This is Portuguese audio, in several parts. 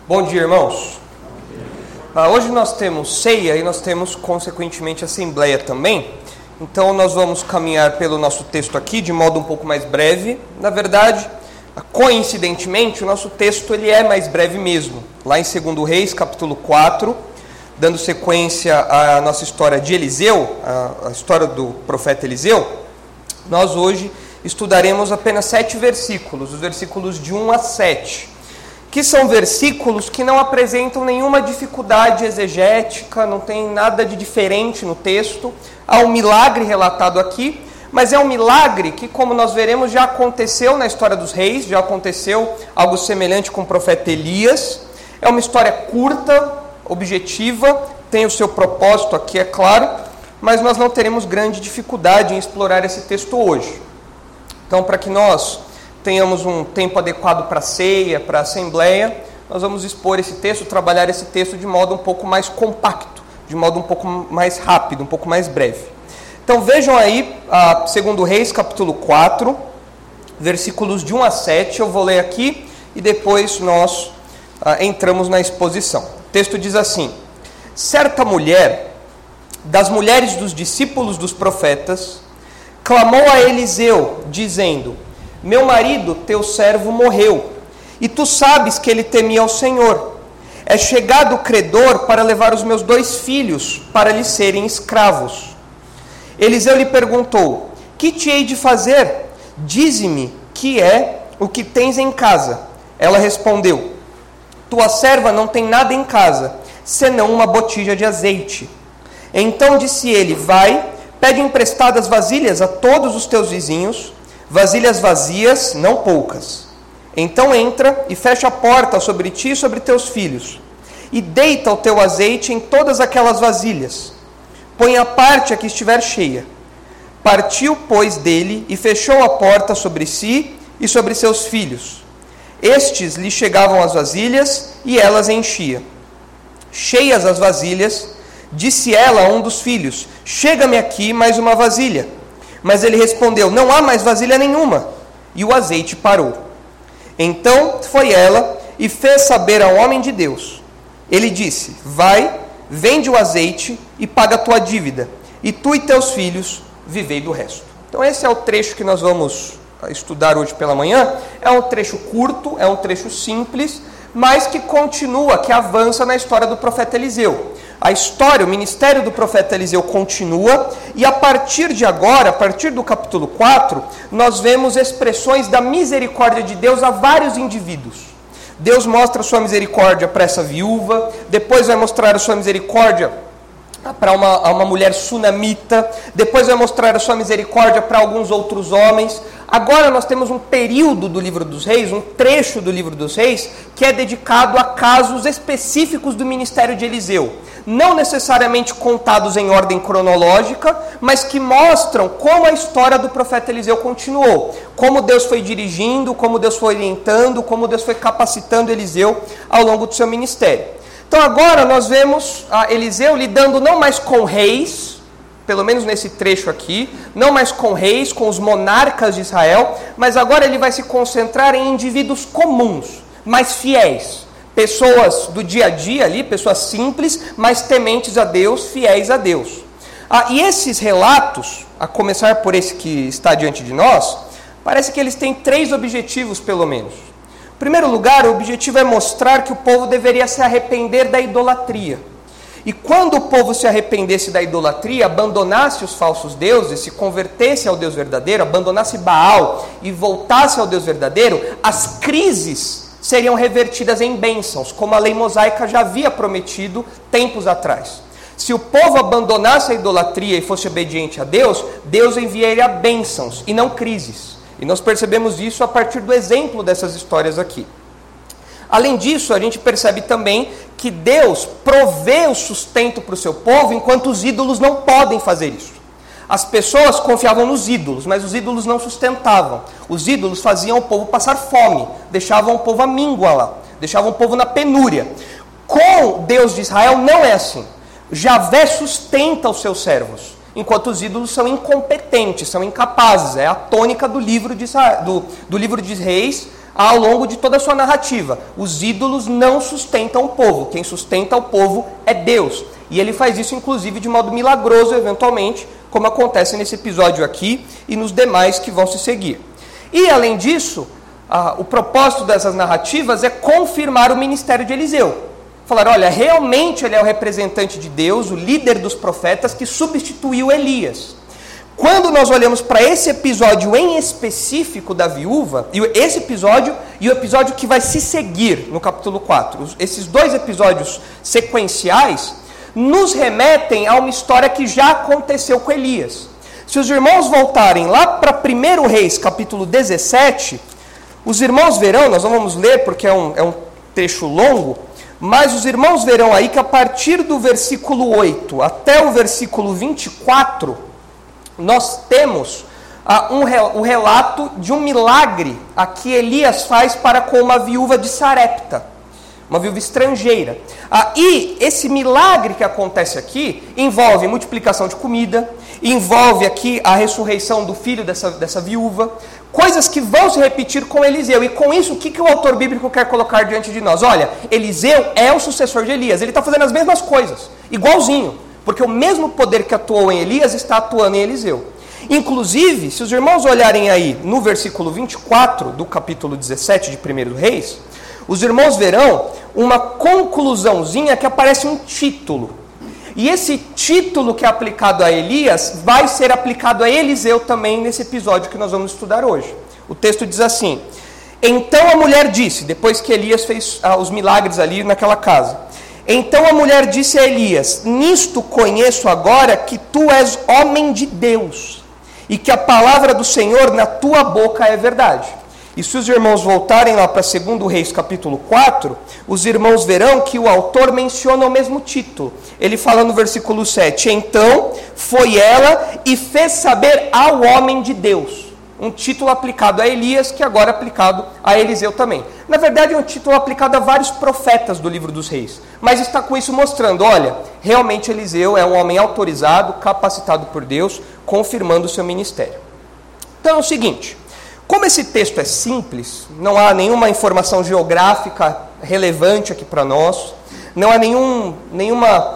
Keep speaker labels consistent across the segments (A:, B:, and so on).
A: Bom dia, irmãos. Hoje nós temos ceia e nós temos, consequentemente, assembleia também. Então nós vamos caminhar pelo nosso texto aqui de modo um pouco mais breve. Na verdade, coincidentemente, o nosso texto ele é mais breve mesmo. Lá em 2 Reis, capítulo 4, dando sequência à nossa história de Eliseu, a história do profeta Eliseu, nós hoje estudaremos apenas 7 versículos, os versículos de 1 a 7. Que são versículos que não apresentam nenhuma dificuldade exegética, não tem nada de diferente no texto. Há um milagre relatado aqui, mas é um milagre que, como nós veremos, já aconteceu na história dos reis, já aconteceu algo semelhante com o profeta Elias. É uma história curta, objetiva, tem o seu propósito aqui, é claro, mas nós não teremos grande dificuldade em explorar esse texto hoje. Então, para que nós tenhamos um tempo adequado para a ceia, para a assembleia, nós vamos expor esse texto, trabalhar esse texto de modo um pouco mais compacto, de modo um pouco mais rápido, um pouco mais breve. Então vejam aí, 2 Reis, capítulo 4, versículos de 1 a 7, eu vou ler aqui e depois nós entramos na exposição. O texto diz assim: certa mulher, das mulheres dos discípulos dos profetas, clamou a Eliseu, dizendo: meu marido, teu servo, morreu, e tu sabes que ele temia ao Senhor. É chegado o credor para levar os meus 2 filhos para lhe serem escravos. Eliseu lhe perguntou: que te hei de fazer? Dize-me que é o que tens em casa. Ela respondeu: tua serva não tem nada em casa, senão uma botija de azeite. Então disse ele: vai, pede emprestadas vasilhas a todos os teus vizinhos, vasilhas vazias, não poucas. Então entra e fecha a porta sobre ti e sobre teus filhos, e deita o teu azeite em todas aquelas vasilhas. Põe a parte a que estiver cheia. Partiu, pois, dele e fechou a porta sobre si e sobre seus filhos. Estes lhe chegavam as vasilhas e elas enchia. Cheias as vasilhas, disse ela a um dos filhos: chega-me aqui mais uma vasilha. Mas ele respondeu: não há mais vasilha nenhuma. E o azeite parou. Então foi ela e fez saber ao homem de Deus. Ele disse: vai, vende o azeite e paga a tua dívida, e tu e teus filhos vivei do resto. Então esse é o trecho que nós vamos estudar hoje pela manhã. É um trecho curto, é um trecho simples, mas que continua, que avança na história do profeta Eliseu. A história, o ministério do profeta Eliseu continua, e a partir de agora, a partir do capítulo 4, nós vemos expressões da misericórdia de Deus a vários indivíduos. Deus mostra a sua misericórdia para essa viúva, depois vai mostrar a sua misericórdia para uma mulher sunamita, depois vai mostrar a sua misericórdia para alguns outros homens. Agora nós temos um período do livro dos reis, um trecho do livro dos reis, que é dedicado a casos específicos do ministério de Eliseu. Não necessariamente contados em ordem cronológica, mas que mostram como a história do profeta Eliseu continuou. Como Deus foi dirigindo, como Deus foi orientando, como Deus foi capacitando Eliseu ao longo do seu ministério. Então agora nós vemos Eliseu lidando não mais com reis, pelo menos nesse trecho aqui, não mais com reis, com os monarcas de Israel, mas agora ele vai se concentrar em indivíduos comuns, mais fiéis. Pessoas do dia a dia ali, pessoas simples, mas tementes a Deus, fiéis a Deus. E esses relatos, a começar por esse que está diante de nós, parece que eles têm 3 objetivos pelo menos. Em primeiro lugar, o objetivo é mostrar que o povo deveria se arrepender da idolatria. E quando o povo se arrependesse da idolatria, abandonasse os falsos deuses, se convertesse ao Deus verdadeiro, abandonasse Baal e voltasse ao Deus verdadeiro, as crises seriam revertidas em bênçãos, como a lei mosaica já havia prometido tempos atrás. Se o povo abandonasse a idolatria e fosse obediente a Deus, Deus enviaria bênçãos e não crises. E nós percebemos isso a partir do exemplo dessas histórias aqui. Além disso, a gente percebe também que Deus provê o sustento para o seu povo, enquanto os ídolos não podem fazer isso. As pessoas confiavam nos ídolos, mas os ídolos não sustentavam. Os ídolos faziam o povo passar fome, deixavam o povo à míngua lá, deixavam o povo na penúria. Com Deus de Israel não é assim. Javé sustenta os seus servos, enquanto os ídolos são incompetentes, são incapazes. É a tônica do livro de Reis, ao longo de toda a sua narrativa. Os ídolos não sustentam o povo. Quem sustenta o povo é Deus. E ele faz isso, inclusive, de modo milagroso, eventualmente, como acontece nesse episódio aqui e nos demais que vão se seguir. E, além disso, o propósito dessas narrativas é confirmar o ministério de Eliseu. Falar, olha, realmente ele é o representante de Deus, o líder dos profetas que substituiu Elias. Quando nós olhamos para esse episódio em específico da viúva, e esse episódio e o episódio que vai se seguir no capítulo 4, esses dois episódios sequenciais, nos remetem a uma história que já aconteceu com Elias. Se os irmãos voltarem lá para 1 Reis, capítulo 17, os irmãos verão, nós não vamos ler porque é um trecho longo, mas os irmãos verão aí que a partir do versículo 8 até o versículo 24, nós temos o relato de um milagre a que Elias faz para com uma viúva de Sarepta, uma viúva estrangeira. E esse milagre que acontece aqui envolve multiplicação de comida, envolve aqui a ressurreição do filho dessa viúva, coisas que vão se repetir com Eliseu. E com isso, o que o autor bíblico quer colocar diante de nós? Olha, Eliseu é o sucessor de Elias, ele está fazendo as mesmas coisas, igualzinho, porque o mesmo poder que atuou em Elias está atuando em Eliseu. Inclusive, se os irmãos olharem aí no versículo 24 do capítulo 17 de 1 Reis, os irmãos verão uma conclusãozinha que aparece um título. E esse título que é aplicado a Elias vai ser aplicado a Eliseu também nesse episódio que nós vamos estudar hoje. O texto diz assim: então a mulher disse, depois que Elias fez os milagres ali naquela casa, então a mulher disse a Elias, nisto conheço agora que tu és homem de Deus, e que a palavra do Senhor na tua boca é verdade. E se os irmãos voltarem lá para 2 Reis capítulo 4, os irmãos verão que o autor menciona o mesmo título. Ele fala no versículo 7, então foi ela e fez saber ao homem de Deus. Um título aplicado a Elias, que agora é aplicado a Eliseu também. Na verdade, é um título aplicado a vários profetas do livro dos reis. Mas está com isso mostrando, olha, realmente Eliseu é um homem autorizado, capacitado por Deus, confirmando o seu ministério. Então é o seguinte, como esse texto é simples, não há nenhuma informação geográfica relevante aqui para nós, não há nenhuma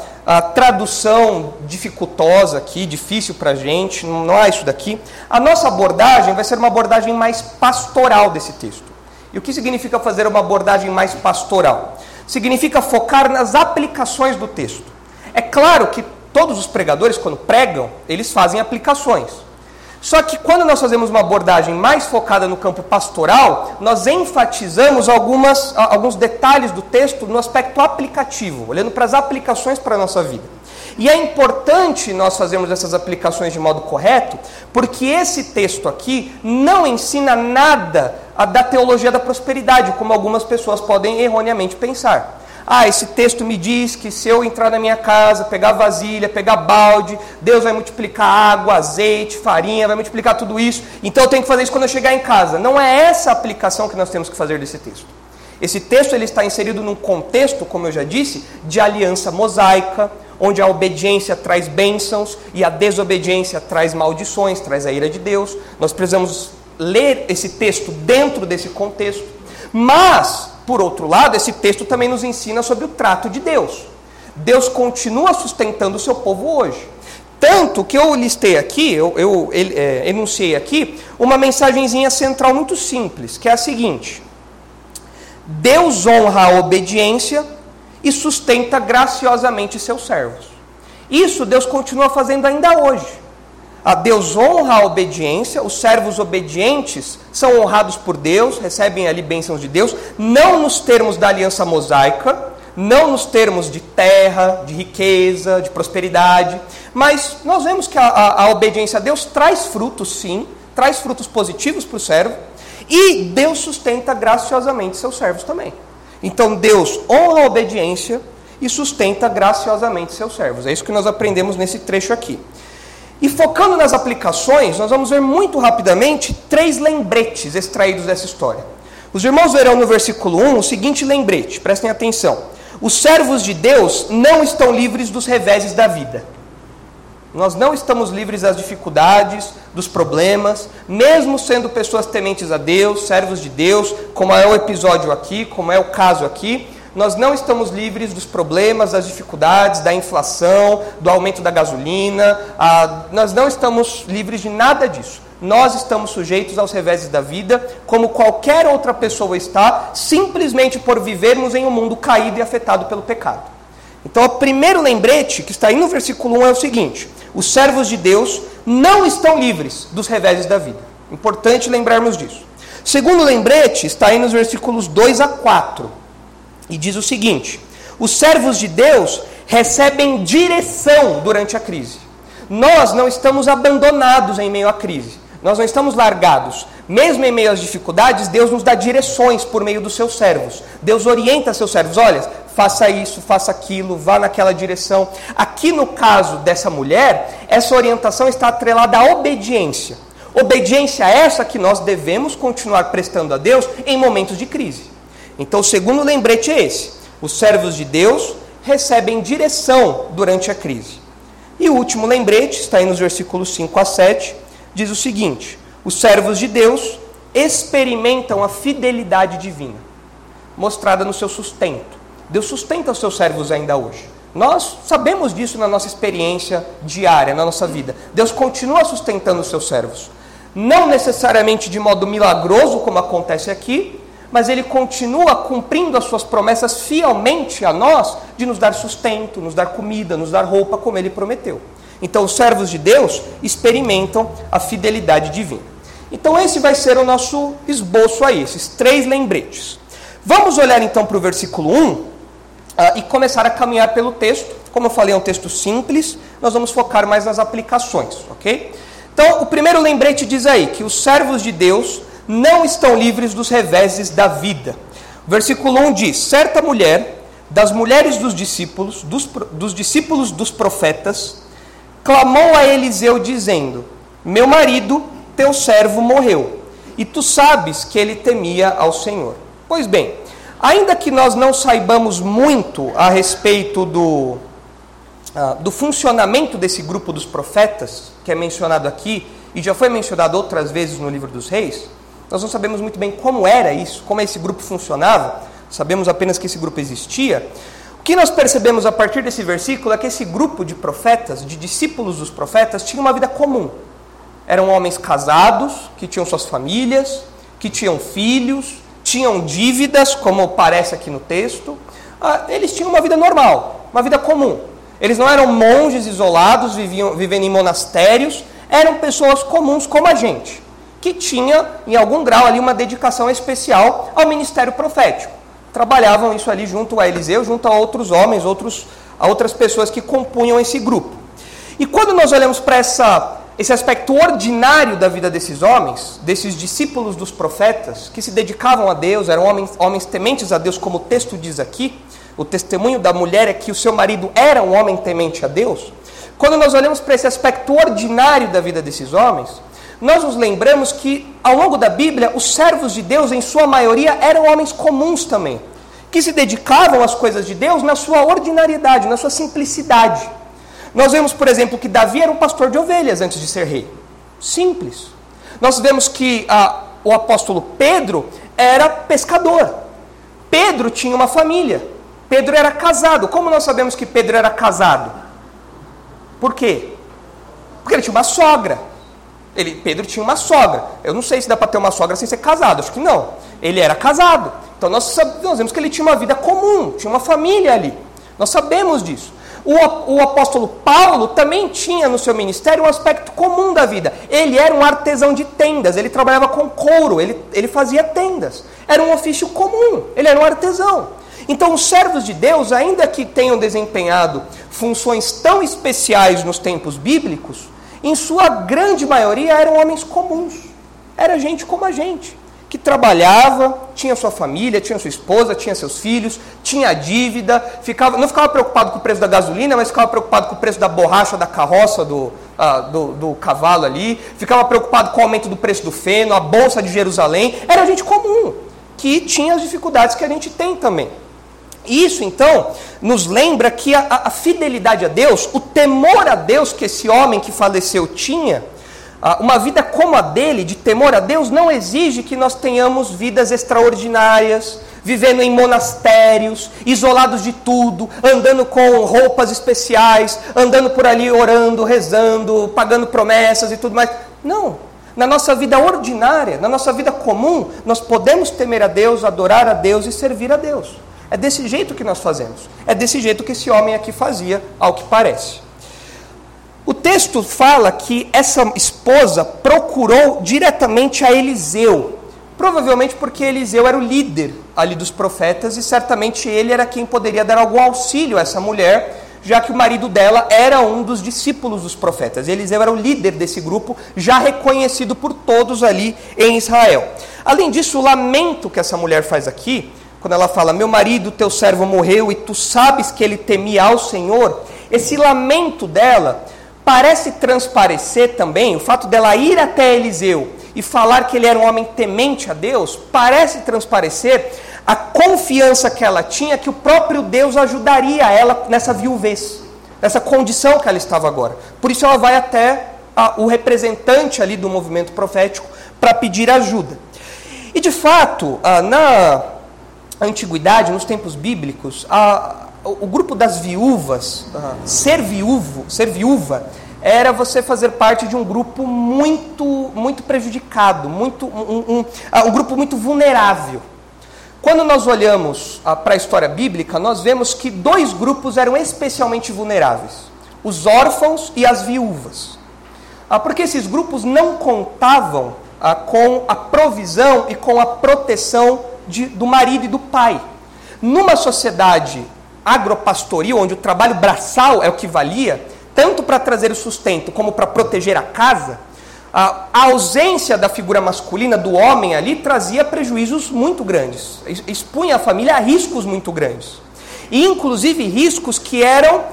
A: tradução dificultosa aqui, difícil para a gente, não há isso daqui. A nossa abordagem vai ser uma abordagem mais pastoral desse texto. E o que significa fazer uma abordagem mais pastoral? Significa focar nas aplicações do texto. É claro que todos os pregadores, quando pregam, eles fazem aplicações. Só que quando nós fazemos uma abordagem mais focada no campo pastoral, nós enfatizamos alguns detalhes do texto no aspecto aplicativo, olhando para as aplicações para a nossa vida. E é importante nós fazermos essas aplicações de modo correto, porque esse texto aqui não ensina nada da teologia da prosperidade, como algumas pessoas podem erroneamente pensar. Esse texto me diz que se eu entrar na minha casa, pegar vasilha, pegar balde, Deus vai multiplicar água, azeite, farinha, vai multiplicar tudo isso, então eu tenho que fazer isso quando eu chegar em casa. Não é essa a aplicação que nós temos que fazer desse texto. Esse texto ele está inserido num contexto, como eu já disse, de aliança mosaica, onde a obediência traz bênçãos e a desobediência traz maldições, traz a ira de Deus. Nós precisamos ler esse texto dentro desse contexto, mas, por outro lado, esse texto também nos ensina sobre o trato de Deus. Deus continua sustentando o seu povo hoje. Tanto que eu listei aqui, eu enunciei aqui, uma mensagenzinha central muito simples, que é a seguinte: Deus honra a obediência e sustenta graciosamente seus servos. Isso Deus continua fazendo ainda hoje. Deus honra a obediência, os servos obedientes são honrados por Deus, recebem ali bênçãos de Deus, não nos termos da aliança mosaica, não nos termos de terra, de riqueza, de prosperidade, mas nós vemos que a obediência a Deus traz frutos sim, traz frutos positivos para o servo, e Deus sustenta graciosamente seus servos também. Então Deus honra a obediência e sustenta graciosamente seus servos. É isso que nós aprendemos nesse trecho aqui. E focando nas aplicações, nós vamos ver muito rapidamente 3 lembretes extraídos dessa história. Os irmãos verão no versículo 1 o seguinte lembrete, prestem atenção. Os servos de Deus não estão livres dos reveses da vida. Nós não estamos livres das dificuldades, dos problemas, mesmo sendo pessoas tementes a Deus, servos de Deus, como é o episódio aqui, como é o caso aqui. Nós não estamos livres dos problemas, das dificuldades, da inflação, do aumento da gasolina. Nós não estamos livres de nada disso. Nós estamos sujeitos aos reveses da vida, como qualquer outra pessoa está, simplesmente por vivermos em um mundo caído e afetado pelo pecado. Então, o primeiro lembrete que está aí no versículo 1 é o seguinte: os servos de Deus não estão livres dos reveses da vida. Importante lembrarmos disso. O segundo lembrete está aí nos versículos 2 a 4. E diz o seguinte: os servos de Deus recebem direção durante a crise. Nós não estamos abandonados em meio à crise. Nós não estamos largados. Mesmo em meio às dificuldades, Deus nos dá direções por meio dos seus servos. Deus orienta seus servos. Olha, faça isso, faça aquilo, vá naquela direção. Aqui no caso dessa mulher, essa orientação está atrelada à obediência. Obediência essa que nós devemos continuar prestando a Deus em momentos de crise. Então o segundo lembrete é esse: os servos de Deus recebem direção durante a crise. E o último lembrete está aí nos versículos 5 a 7, diz o seguinte: os servos de Deus experimentam a fidelidade divina, mostrada no seu sustento. Deus sustenta os seus servos ainda hoje. Nós sabemos disso na nossa experiência diária, na nossa vida. Deus continua sustentando os seus servos. Não necessariamente de modo milagroso, como acontece aqui, mas Ele continua cumprindo as suas promessas fielmente a nós, de nos dar sustento, nos dar comida, nos dar roupa, como Ele prometeu. Então, os servos de Deus experimentam a fidelidade divina. Então, esse vai ser o nosso esboço aí, esses 3 lembretes. Vamos olhar então para o versículo 1 e começar a caminhar pelo texto. Como eu falei, é um texto simples, nós vamos focar mais nas aplicações, ok? Então, o primeiro lembrete diz aí que os servos de Deus não estão livres dos reveses da vida. O versículo 1 diz: certa mulher, das mulheres dos discípulos dos profetas, clamou a Eliseu dizendo: meu marido, teu servo, morreu, e tu sabes que ele temia ao Senhor. Pois bem, ainda que nós não saibamos muito a respeito do funcionamento desse grupo dos profetas, que é mencionado aqui, e já foi mencionado outras vezes no livro dos Reis, nós não sabemos muito bem como era isso, como esse grupo funcionava, sabemos apenas que esse grupo existia. O que nós percebemos a partir desse versículo é que esse grupo de profetas, de discípulos dos profetas, tinha uma vida comum. Eram homens casados, que tinham suas famílias, que tinham filhos, tinham dívidas, como parece aqui no texto. Eles tinham uma vida normal, uma vida comum. Eles não eram monges isolados, vivendo em monastérios, eram pessoas comuns como a gente, que tinha, em algum grau, ali uma dedicação especial ao ministério profético. Trabalhavam isso ali junto a Eliseu, junto a outros homens, a outras pessoas que compunham esse grupo. E quando nós olhamos para esse aspecto ordinário da vida desses homens, desses discípulos dos profetas, que se dedicavam a Deus, eram homens tementes a Deus, como o texto diz aqui, o testemunho da mulher é que o seu marido era um homem temente a Deus. Quando nós olhamos para esse aspecto ordinário da vida desses homens, nós nos lembramos que, ao longo da Bíblia, os servos de Deus, em sua maioria, eram homens comuns também, que se dedicavam às coisas de Deus na sua ordinariedade, na sua simplicidade. Nós vemos, por exemplo, que Davi era um pastor de ovelhas antes de ser rei. Simples. Nós vemos que o apóstolo Pedro era pescador. Pedro tinha uma família. Pedro era casado. Como nós sabemos que Pedro era casado? Por quê? Porque ele tinha uma sogra. Pedro tinha uma sogra. Eu não sei se dá para ter uma sogra sem ser casado, acho que não. Ele era casado. Então nós vemos que ele tinha uma vida comum, tinha uma família ali. Nós sabemos disso. O apóstolo Paulo também tinha no seu ministério um aspecto comum da vida. Ele era um artesão de tendas, ele trabalhava com couro, ele fazia tendas. Era um ofício comum, ele era um artesão. Então os servos de Deus, ainda que tenham desempenhado funções tão especiais nos tempos bíblicos, em sua grande maioria eram homens comuns. Era gente como a gente, que trabalhava, tinha sua família, tinha sua esposa, tinha seus filhos, tinha dívida, não ficava preocupado com o preço da gasolina, mas ficava preocupado com o preço da borracha da carroça do cavalo ali, ficava preocupado com o aumento do preço do feno, a bolsa de Jerusalém. Era gente comum, que tinha as dificuldades que a gente tem também. E isso, então, nos lembra que a fidelidade a Deus, o temor a Deus que esse homem que faleceu tinha, uma vida como a dele, de temor a Deus, não exige que nós tenhamos vidas extraordinárias, vivendo em monastérios, isolados de tudo, andando com roupas especiais, andando por ali orando, rezando, pagando promessas e tudo mais. Não. Na nossa vida ordinária, na nossa vida comum, nós podemos temer a Deus, adorar a Deus e servir a Deus. É desse jeito que nós fazemos. É desse jeito que esse homem aqui fazia, ao que parece. O texto fala que essa esposa procurou diretamente a Eliseu. Provavelmente porque Eliseu era o líder ali dos profetas e certamente ele era quem poderia dar algum auxílio a essa mulher, já que o marido dela era um dos discípulos dos profetas. Eliseu era o líder desse grupo, já reconhecido por todos ali em Israel. Além disso, o lamento que essa mulher faz aqui, quando ela fala, meu marido, teu servo morreu e tu sabes que ele temia ao Senhor, esse lamento dela parece transparecer também, o fato dela ir até Eliseu e falar que ele era um homem temente a Deus, parece transparecer a confiança que ela tinha que o próprio Deus ajudaria ela nessa viuvez, nessa condição que ela estava agora. Por isso ela vai até o representante ali do movimento profético para pedir ajuda. E de fato, na antiguidade, nos tempos bíblicos, o grupo das viúvas, ser viúva, era você fazer parte de um grupo muito prejudicado, um grupo muito vulnerável. Quando nós olhamos para a história bíblica, nós vemos que dois grupos eram especialmente vulneráveis: os órfãos e as viúvas. Porque esses grupos não contavam com a provisão e com a proteção do marido e do pai. Numa sociedade agropastoril, onde o trabalho braçal é o que valia, tanto para trazer o sustento como para proteger a casa, a ausência da figura masculina, do homem ali, trazia prejuízos muito grandes, expunha a família a riscos muito grandes. E inclusive riscos que eram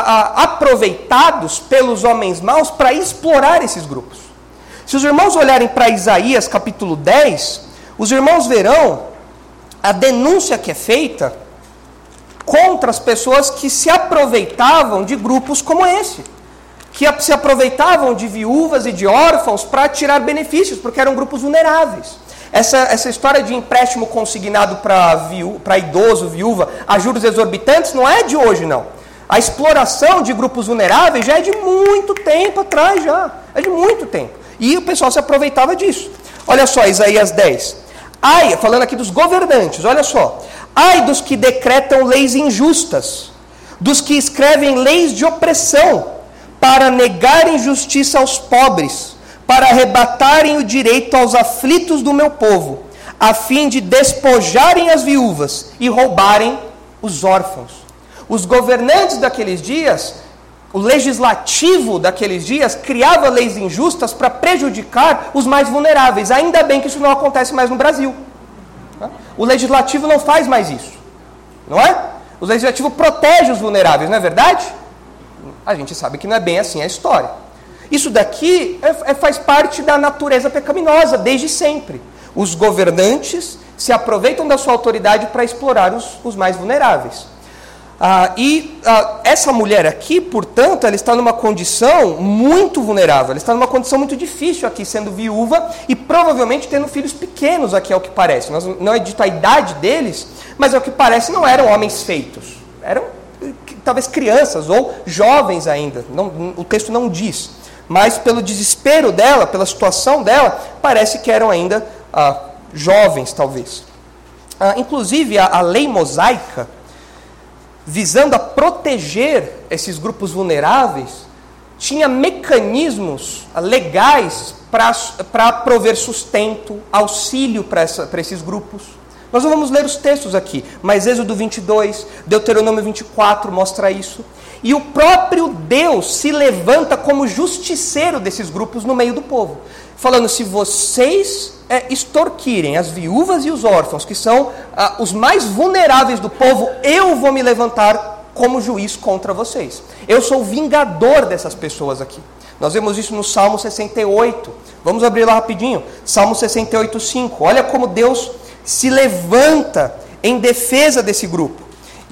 A: aproveitados pelos homens maus para explorar esses grupos. Se os irmãos olharem para Isaías capítulo 10, os irmãos verão a denúncia que é feita contra as pessoas que se aproveitavam de grupos como esse, que se aproveitavam de viúvas e de órfãos para tirar benefícios, porque eram grupos vulneráveis. Essa história de empréstimo consignado para idoso, viúva, a juros exorbitantes, não é de hoje, não. A exploração de grupos vulneráveis já é de muito tempo atrás, já. É de muito tempo. E o pessoal se aproveitava disso. Olha só, Isaías 10. Ai, falando aqui dos governantes, olha só. Ai dos que decretam leis injustas, dos que escrevem leis de opressão, para negarem justiça aos pobres, para arrebatarem o direito aos aflitos do meu povo, a fim de despojarem as viúvas e roubarem os órfãos. Os governantes daqueles dias, o legislativo daqueles dias, criava leis injustas para prejudicar os mais vulneráveis. Ainda bem que isso não acontece mais no Brasil. O legislativo não faz mais isso, não é? O legislativo protege os vulneráveis, não é verdade? A gente sabe que não é bem assim a história. Isso daqui faz parte da natureza pecaminosa, desde sempre. Os governantes se aproveitam da sua autoridade para explorar os mais vulneráveis. Essa mulher aqui, portanto, ela está numa condição muito vulnerável, ela está numa condição muito difícil aqui, sendo viúva e provavelmente tendo filhos pequenos aqui, ao que parece. Não é dito a idade deles, mas ao que parece não eram homens feitos, eram talvez crianças ou jovens ainda, o texto não diz, mas pelo desespero dela, pela situação dela, parece que eram ainda jovens, talvez. Inclusive, a lei mosaica, visando a proteger esses grupos vulneráveis, tinha mecanismos legais para prover sustento, auxílio para esses grupos. Nós não vamos ler os textos aqui, mas Êxodo 22, Deuteronômio 24 mostra isso. E o próprio Deus se levanta como justiceiro desses grupos no meio do povo, falando, se vocês extorquirem as viúvas e os órfãos, que são os mais vulneráveis do povo, eu vou me levantar como juiz contra vocês. Eu sou o vingador dessas pessoas aqui. Nós vemos isso no Salmo 68. Vamos abrir lá rapidinho. Salmo 68, 5. Olha como Deus se levanta em defesa desse grupo.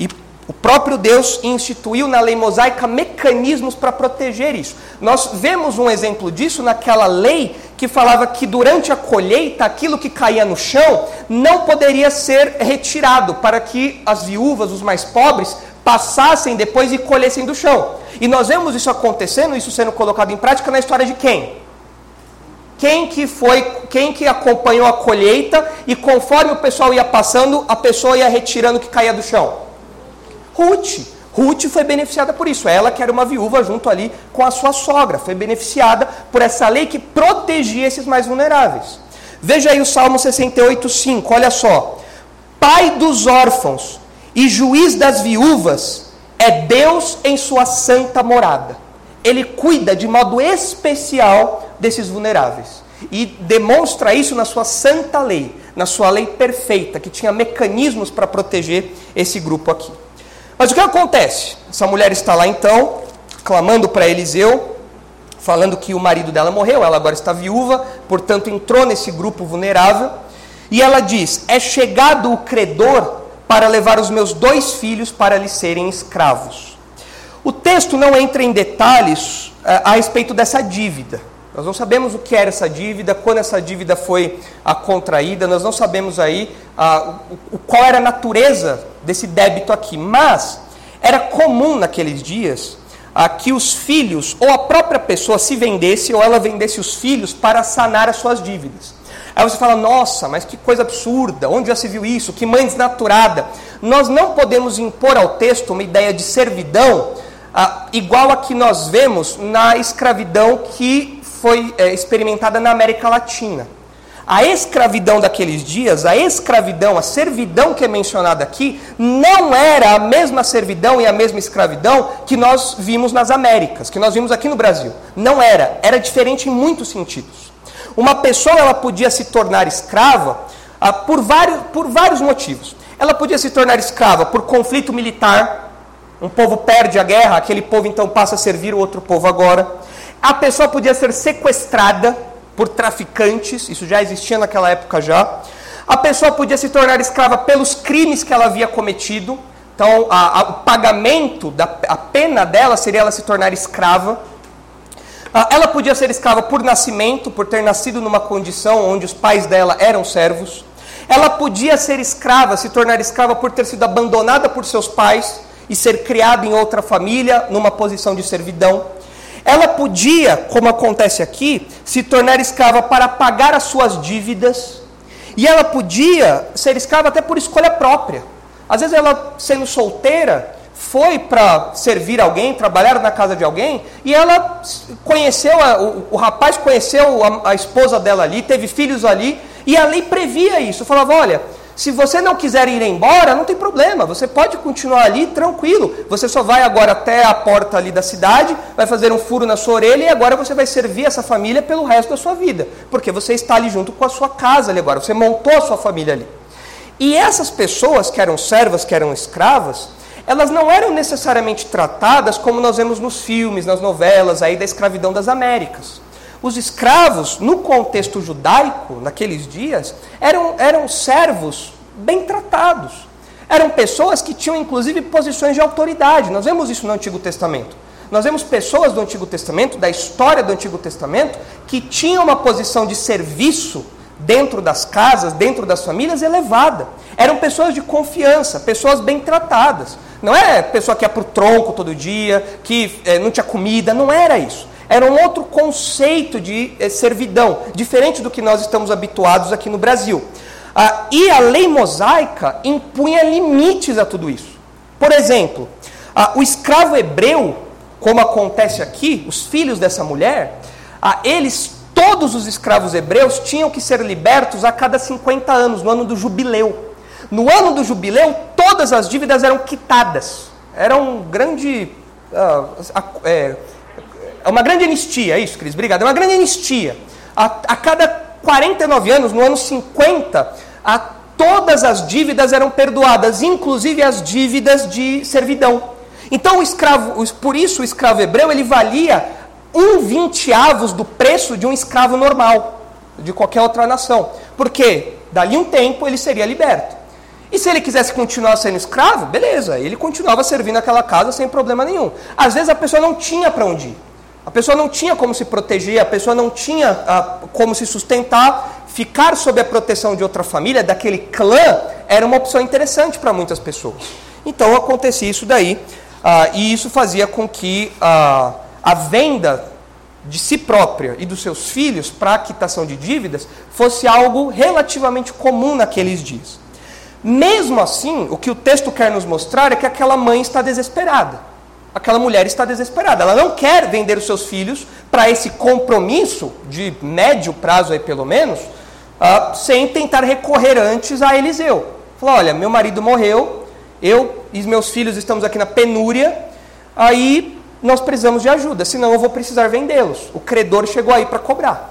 A: O próprio Deus instituiu na lei mosaica mecanismos para proteger isso. Nós vemos um exemplo disso naquela lei que falava que durante a colheita, aquilo que caía no chão não poderia ser retirado, para que as viúvas, os mais pobres, passassem depois e colhessem do chão. E nós vemos isso acontecendo, isso sendo colocado em prática na história de quem? Quem que acompanhou a colheita e conforme o pessoal ia passando, a pessoa ia retirando o que caía do chão? Ruth foi beneficiada por isso. Ela, que era uma viúva junto ali com a sua sogra, foi beneficiada por essa lei que protegia esses mais vulneráveis. Veja aí o Salmo 68:5, olha só. Pai dos órfãos e juiz das viúvas é Deus em sua santa morada. Ele cuida de modo especial desses vulneráveis. E demonstra isso na sua santa lei, na sua lei perfeita, que tinha mecanismos para proteger esse grupo aqui. Mas o que acontece? Essa mulher está lá então, clamando para Eliseu, falando que o marido dela morreu, ela agora está viúva, portanto entrou nesse grupo vulnerável. E ela diz, é chegado o credor para levar os meus 2 filhos para lhe serem escravos. O texto não entra em detalhes a respeito dessa dívida. Nós não sabemos o que era essa dívida, quando essa dívida foi contraída, nós não sabemos aí qual era a natureza desse débito aqui. Mas era comum naqueles dias que os filhos, ou a própria pessoa se vendesse, ou ela vendesse os filhos para sanar as suas dívidas. Aí você fala, nossa, mas que coisa absurda, onde já se viu isso? Que mãe desnaturada. Nós não podemos impor ao texto uma ideia de servidão igual a que nós vemos na escravidão que foi experimentada na América Latina. A escravidão daqueles dias, a servidão que é mencionada aqui, não era a mesma servidão e a mesma escravidão que nós vimos nas Américas, que nós vimos aqui no Brasil. Não era, era diferente em muitos sentidos. Uma pessoa ela podia se tornar escrava por vários motivos. Ela podia se tornar escrava por conflito militar. Um povo perde a guerra, aquele povo então passa a servir o outro povo agora. A pessoa podia ser sequestrada por traficantes, isso já existia naquela época já. A pessoa podia se tornar escrava pelos crimes que ela havia cometido. Então, o pagamento, a pena dela seria ela se tornar escrava. Ela podia ser escrava por nascimento, por ter nascido numa condição onde os pais dela eram servos. Ela podia ser escrava, se tornar escrava por ter sido abandonada por seus pais e ser criada em outra família, numa posição de servidão. Ela podia, como acontece aqui, se tornar escrava para pagar as suas dívidas. E ela podia ser escrava até por escolha própria. Às vezes ela, sendo solteira, foi para servir alguém, trabalhar na casa de alguém, e ela conheceu, o rapaz conheceu a esposa dela ali, teve filhos ali, e a lei previa isso. Falava, olha, se você não quiser ir embora, não tem problema, você pode continuar ali tranquilo. Você só vai agora até a porta ali da cidade, vai fazer um furo na sua orelha e agora você vai servir essa família pelo resto da sua vida. Porque você está ali junto com a sua casa ali agora, você montou a sua família ali. E essas pessoas que eram servas, que eram escravas, elas não eram necessariamente tratadas como nós vemos nos filmes, nas novelas aí da escravidão das Américas. Os escravos, no contexto judaico, naqueles dias, eram servos bem tratados. Eram pessoas que tinham, inclusive, posições de autoridade. Nós vemos isso no Antigo Testamento. Nós vemos pessoas do Antigo Testamento, da história do Antigo Testamento, que tinham uma posição de serviço dentro das casas, dentro das famílias, elevada. Eram pessoas de confiança, pessoas bem tratadas. Não é pessoa que ia para o tronco todo dia, que não tinha comida, não era isso. Era um outro conceito de servidão, diferente do que nós estamos habituados aqui no Brasil. E a lei mosaica impunha limites a tudo isso. Por exemplo, o escravo hebreu, como acontece aqui, os filhos dessa mulher, todos os escravos hebreus tinham que ser libertos a cada 50 anos, no ano do jubileu. No ano do jubileu, todas as dívidas eram quitadas. Era um grande... uma grande anistia, é isso, Cris? Obrigado. É uma grande anistia. A cada 49 anos, no ano 50, todas as dívidas eram perdoadas, inclusive as dívidas de servidão. Então, por isso o escravo hebreu, ele valia 1/20 do preço de um escravo normal, de qualquer outra nação. Porque, dali um tempo, ele seria liberto. E se ele quisesse continuar sendo escravo, beleza, ele continuava servindo aquela casa sem problema nenhum. Às vezes a pessoa não tinha para onde ir. A pessoa não tinha como se proteger, a pessoa não tinha como se sustentar. Ficar sob a proteção de outra família, daquele clã, era uma opção interessante para muitas pessoas. Então acontecia isso daí, e isso fazia com que a venda de si própria e dos seus filhos para a quitação de dívidas fosse algo relativamente comum naqueles dias. Mesmo assim, o que o texto quer nos mostrar é que aquela mãe está desesperada. Aquela mulher está desesperada. Ela não quer vender os seus filhos para esse compromisso, de médio prazo aí pelo menos, sem tentar recorrer antes a Eliseu. Falou, olha, meu marido morreu, eu e meus filhos estamos aqui na penúria, aí nós precisamos de ajuda, senão eu vou precisar vendê-los. O credor chegou aí para cobrar.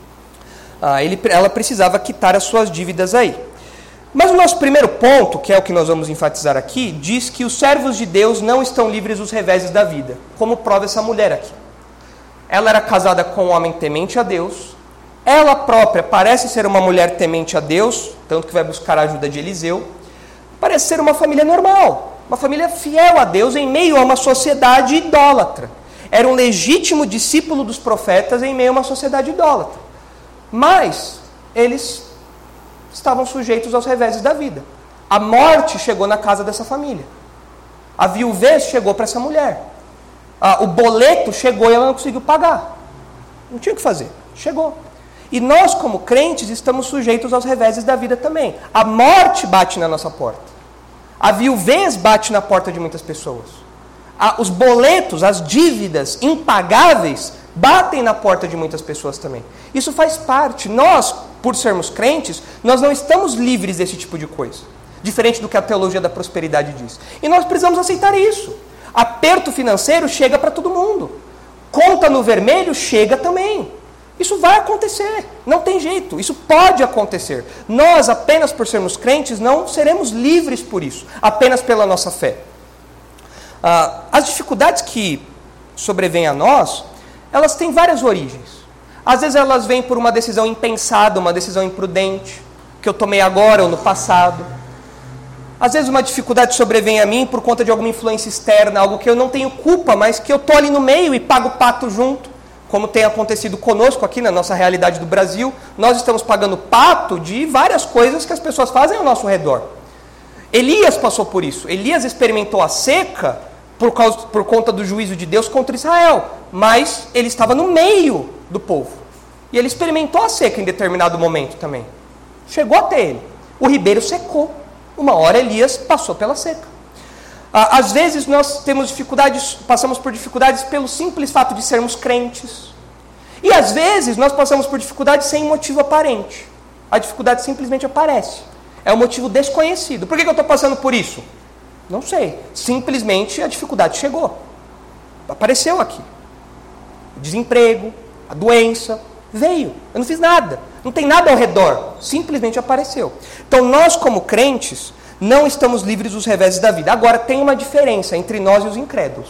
A: Ela precisava quitar as suas dívidas aí. Mas o nosso primeiro ponto, que é o que nós vamos enfatizar aqui, diz que os servos de Deus não estão livres dos reveses da vida, como prova essa mulher aqui. Ela era casada com um homem temente a Deus, ela própria parece ser uma mulher temente a Deus, tanto que vai buscar a ajuda de Eliseu, parece ser uma família normal, uma família fiel a Deus em meio a uma sociedade idólatra. Era um legítimo discípulo dos profetas em meio a uma sociedade idólatra. Mas eles estavam sujeitos aos reveses da vida. A morte chegou na casa dessa família. A viuvez chegou para essa mulher. O boleto chegou e ela não conseguiu pagar. Não tinha o que fazer. Chegou. E nós, como crentes, estamos sujeitos aos reveses da vida também. A morte bate na nossa porta. A viuvez bate na porta de muitas pessoas. Os boletos, as dívidas impagáveis batem na porta de muitas pessoas também. Isso faz parte. Nós, por sermos crentes, nós não estamos livres desse tipo de coisa. Diferente do que a teologia da prosperidade diz. E nós precisamos aceitar isso. Aperto financeiro chega para todo mundo. Conta no vermelho chega também. Isso vai acontecer. Não tem jeito. Isso pode acontecer. Nós, apenas por sermos crentes, não seremos livres por isso. Apenas pela nossa fé. As dificuldades que sobrevêm a nós, elas têm várias origens. Às vezes elas vêm por uma decisão impensada, uma decisão imprudente, que eu tomei agora ou no passado. Às vezes uma dificuldade sobrevém a mim por conta de alguma influência externa, algo que eu não tenho culpa, mas que eu estou ali no meio e pago o pato junto, como tem acontecido conosco aqui na nossa realidade do Brasil. Nós estamos pagando pato de várias coisas que as pessoas fazem ao nosso redor. Elias passou por isso. Elias experimentou a seca por conta do juízo de Deus contra Israel, mas ele estava no meio do povo. E ele experimentou a seca em determinado momento também. Chegou até ele. O ribeiro secou. Uma hora Elias passou pela seca. Às vezes nós temos dificuldades, passamos por dificuldades pelo simples fato de sermos crentes. E às vezes nós passamos por dificuldades sem motivo aparente. A dificuldade simplesmente aparece. É um motivo desconhecido. Por que eu estou passando por isso? Não sei. Simplesmente a dificuldade chegou. Apareceu aqui. O desemprego, a doença, veio. Eu não fiz nada. Não tem nada ao redor. Simplesmente apareceu. Então nós, como crentes, não estamos livres dos reveses da vida. Agora, tem uma diferença entre nós e os incrédulos.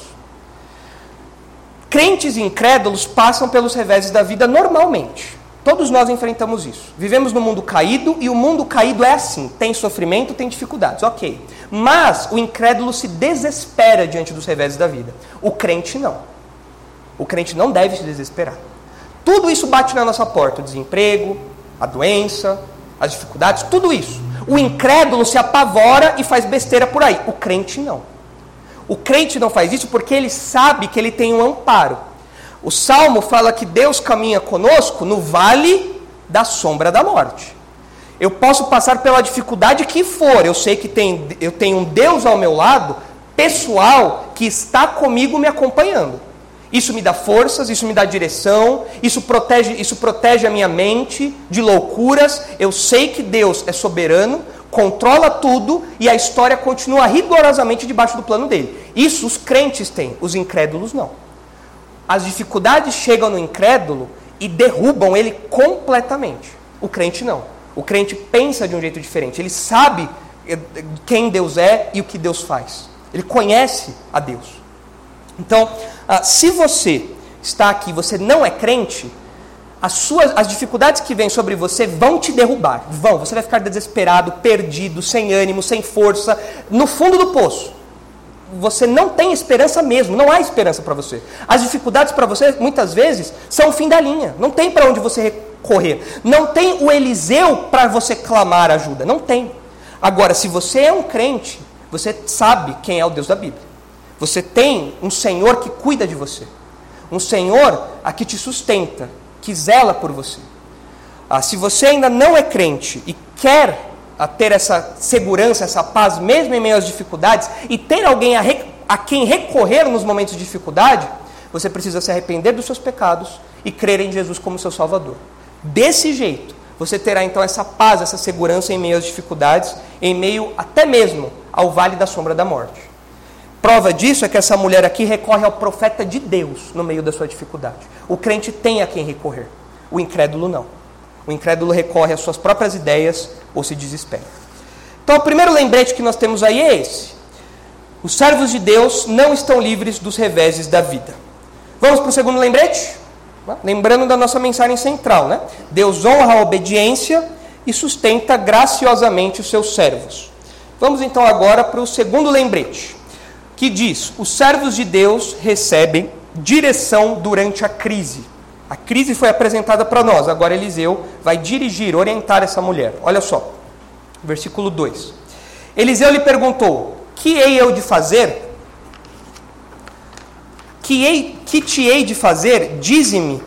A: Crentes e incrédulos passam pelos reveses da vida normalmente. Todos nós enfrentamos isso. Vivemos no mundo caído e o mundo caído é assim. Tem sofrimento, tem dificuldades, ok. Mas o incrédulo se desespera diante dos reveses da vida. O crente não. O crente não deve se desesperar. Tudo isso bate na nossa porta. O desemprego, a doença, as dificuldades, tudo isso. O incrédulo se apavora e faz besteira por aí. O crente não. O crente não faz isso porque ele sabe que ele tem um amparo. O Salmo fala que Deus caminha conosco no vale da sombra da morte. Eu posso passar pela dificuldade que for. Eu sei que eu tenho um Deus ao meu lado, pessoal, que está comigo me acompanhando. Isso me dá forças, isso me dá direção, isso protege a minha mente de loucuras. Eu sei que Deus é soberano, controla tudo e a história continua rigorosamente debaixo do plano dele. Isso os crentes têm, os incrédulos não. As dificuldades chegam no incrédulo e derrubam ele completamente. O crente não. O crente pensa de um jeito diferente. Ele sabe quem Deus é e o que Deus faz. Ele conhece a Deus. Então, se você está aqui, você não é crente, as dificuldades que vêm sobre você vão te derrubar. Você vai ficar desesperado, perdido, sem ânimo, sem força, no fundo do poço. Você não tem esperança mesmo, não há esperança para você. As dificuldades para você, muitas vezes, são o fim da linha. Não tem para onde você recorrer. Não tem o Eliseu para você clamar ajuda. Não tem. Agora, se você é um crente, você sabe quem é o Deus da Bíblia. Você tem um Senhor que cuida de você. Um Senhor a que te sustenta, que zela por você. Se você ainda não é crente e quer ter essa segurança, essa paz, mesmo em meio às dificuldades, e ter alguém a quem recorrer nos momentos de dificuldade, você precisa se arrepender dos seus pecados e crer em Jesus como seu Salvador. Desse jeito, você terá então essa paz, essa segurança em meio às dificuldades, em meio até mesmo ao vale da sombra da morte. Prova disso é que essa mulher aqui recorre ao profeta de Deus no meio da sua dificuldade. O crente tem a quem recorrer, o incrédulo não. O incrédulo recorre às suas próprias ideias ou se desespera. Então, o primeiro lembrete que nós temos aí é esse. Os servos de Deus não estão livres dos reveses da vida. Vamos para o segundo lembrete? Lembrando da nossa mensagem central, né? Deus honra a obediência e sustenta graciosamente os seus servos. Vamos então agora para o segundo lembrete, que diz: os servos de Deus recebem direção durante a crise. A crise foi apresentada para nós, agora Eliseu vai dirigir, orientar essa mulher. Olha só, versículo 2. Eliseu lhe perguntou: que hei eu de fazer? Que te hei de fazer? Dize-me,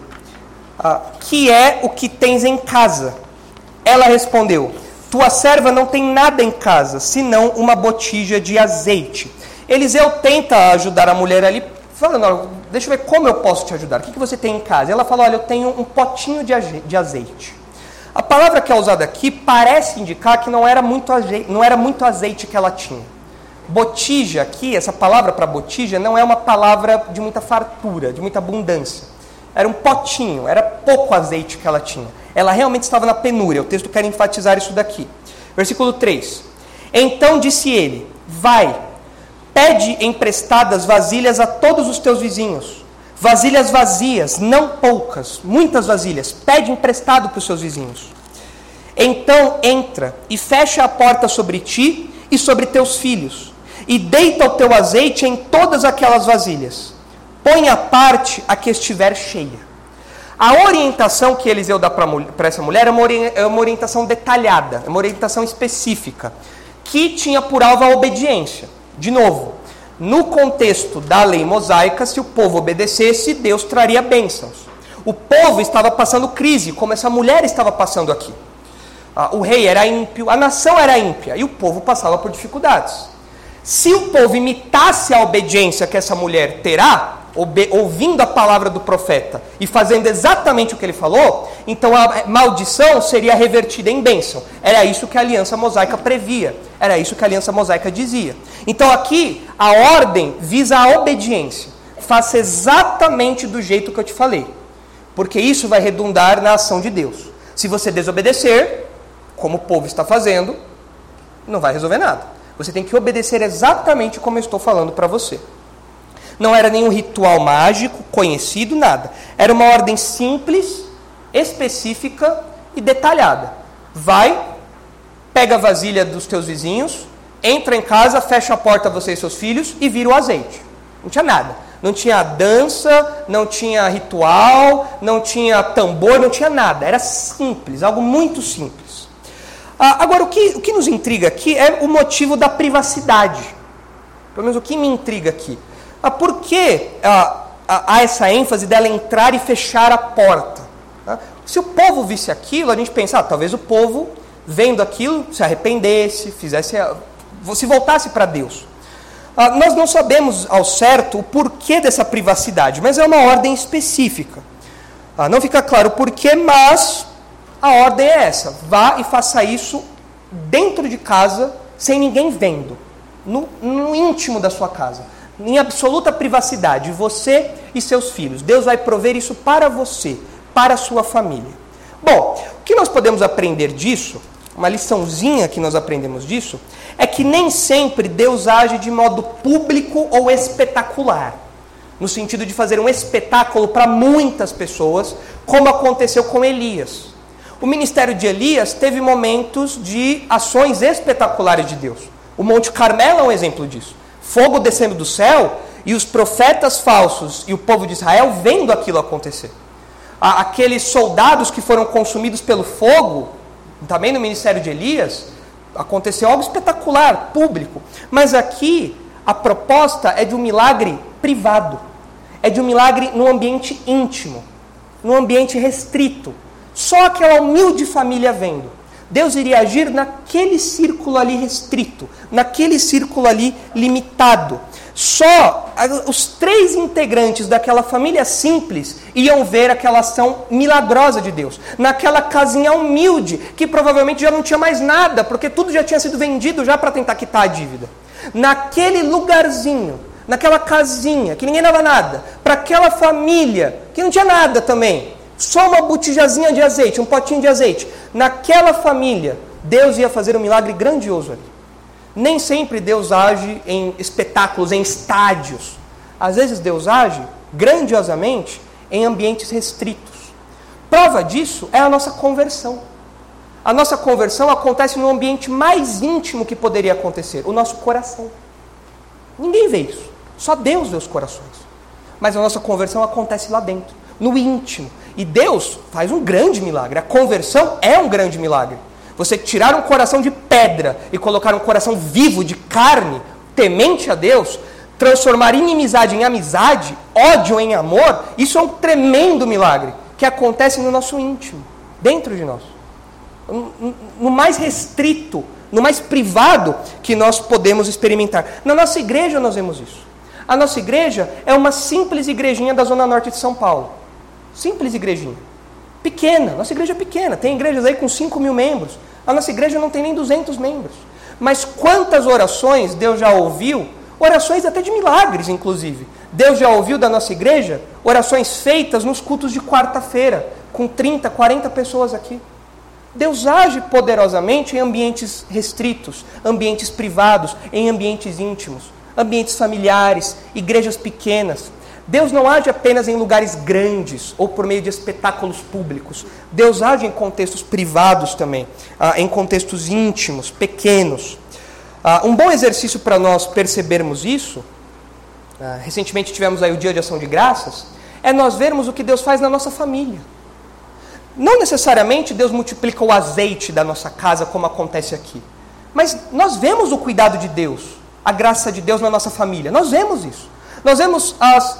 A: que é o que tens em casa? Ela respondeu: tua serva não tem nada em casa, senão uma botija de azeite. Eliseu tenta ajudar a mulher ali, falando: deixa eu ver como eu posso te ajudar. O que você tem em casa? Ela fala: olha, eu tenho um potinho de azeite. A palavra que é usada aqui parece indicar que não era muito azeite que ela tinha. Botija aqui, essa palavra para botija, não é uma palavra de muita fartura, de muita abundância. Era um potinho, era pouco azeite que ela tinha. Ela realmente estava na penúria. O texto quer enfatizar isso daqui. Versículo 3. Então disse ele: vai, pede emprestadas vasilhas a todos os teus vizinhos. Vasilhas vazias, não poucas, muitas vasilhas. Pede emprestado para os seus vizinhos. Então entra e fecha a porta sobre ti e sobre teus filhos. E deita o teu azeite em todas aquelas vasilhas. Põe à parte a que estiver cheia. A orientação que Eliseu dá para essa mulher é uma orientação detalhada, é uma orientação específica, que tinha por alvo a obediência. De novo, no contexto da lei mosaica, se o povo obedecesse, Deus traria bênçãos. O povo estava passando crise, como essa mulher estava passando aqui. O rei era ímpio, a nação era ímpia, e o povo passava por dificuldades. Se o povo imitasse a obediência que essa mulher terá, ouvindo a palavra do profeta e fazendo exatamente o que ele falou, então a maldição seria revertida em bênção. Era isso que a aliança mosaica previa, era isso que a aliança mosaica dizia. Então aqui a ordem visa a obediência. Faça exatamente do jeito que eu te falei, porque isso vai redundar na ação de Deus. Se você desobedecer, como o povo está fazendo, não vai resolver nada. Você tem que obedecer exatamente como eu estou falando para você. Não era nenhum ritual mágico, conhecido, nada. Era uma ordem simples, específica e detalhada. Vai, pega a vasilha dos teus vizinhos, entra em casa, fecha a porta a você e seus filhos e vira o azeite. Não tinha nada. Não tinha dança, não tinha ritual, não tinha tambor, não tinha nada. Era simples, algo muito simples. Agora, o que nos intriga aqui é o motivo da privacidade. Pelo menos o que me intriga aqui. Por que há essa ênfase dela entrar e fechar a porta? Se o povo visse aquilo, a gente pensa, talvez o povo, vendo aquilo, se arrependesse, se voltasse para Deus. Nós não sabemos ao certo o porquê dessa privacidade, mas é uma ordem específica. Não fica claro o porquê, mas a ordem é essa: vá e faça isso dentro de casa, sem ninguém vendo, no íntimo da sua casa, em absoluta privacidade, você e seus filhos. Deus vai prover isso para você, para a sua família. Bom, o que nós podemos aprender disso, uma liçãozinha que nós aprendemos disso, é que nem sempre Deus age de modo público ou espetacular. no sentido de fazer um espetáculo para muitas pessoas, como aconteceu com Elias. O ministério de Elias teve momentos de ações espetaculares de Deus. O Monte Carmelo é um exemplo disso. Fogo descendo do céu e os profetas falsos e o povo de Israel vendo aquilo acontecer. Aqueles soldados que foram consumidos pelo fogo, também no ministério de Elias, aconteceu algo espetacular, público. Mas aqui a proposta é de um milagre privado. É de um milagre num ambiente íntimo, num ambiente restrito. Só aquela humilde família vendo. Deus iria agir naquele círculo ali restrito, naquele círculo ali limitado. Só os 3 integrantes daquela família simples iam ver aquela ação milagrosa de Deus. Naquela casinha humilde, que provavelmente já não tinha mais nada, porque tudo já tinha sido vendido já para tentar quitar a dívida. Naquele lugarzinho, naquela casinha, que ninguém dava nada, para aquela família, que não tinha nada também, só uma botijazinha de azeite, um potinho de azeite. Naquela família, Deus ia fazer um milagre grandioso ali. Nem sempre Deus age em espetáculos, em estádios. Às vezes Deus age grandiosamente em ambientes restritos. Prova disso é a nossa conversão. A nossa conversão acontece no ambiente mais íntimo que poderia acontecer, o nosso coração. Ninguém vê isso, só Deus vê os corações. Mas a nossa conversão acontece lá dentro, no íntimo. E Deus faz um grande milagre. A conversão é um grande milagre. Você tirar um coração de pedra e colocar um coração vivo, de carne, temente a Deus, transformar inimizade em amizade, ódio em amor, isso é um tremendo milagre que acontece no nosso íntimo, dentro de nós. No mais restrito, no mais privado que nós podemos experimentar. Na nossa igreja nós vemos isso. A nossa igreja é uma simples igrejinha da Zona Norte de São Paulo. Simples igrejinha. Pequena, nossa igreja é pequena. Tem igrejas aí com 5.000 membros. A nossa igreja não tem nem 200 membros. Mas quantas orações Deus já ouviu? Orações até de milagres, inclusive. Deus já ouviu da nossa igreja orações feitas nos cultos de quarta-feira, com 30, 40 pessoas aqui. Deus age poderosamente em ambientes restritos, ambientes privados, em ambientes íntimos, ambientes familiares, igrejas pequenas. Deus não age apenas em lugares grandes ou por meio de espetáculos públicos. Deus age em contextos privados também, em contextos íntimos, pequenos. Um bom exercício para nós percebermos isso, recentemente tivemos aí o Dia de Ação de Graças, é nós vermos o que Deus faz na nossa família. Não necessariamente Deus multiplica o azeite da nossa casa como acontece aqui, mas nós vemos o cuidado de Deus, a graça de Deus na nossa família. Nós vemos isso. Nós vemos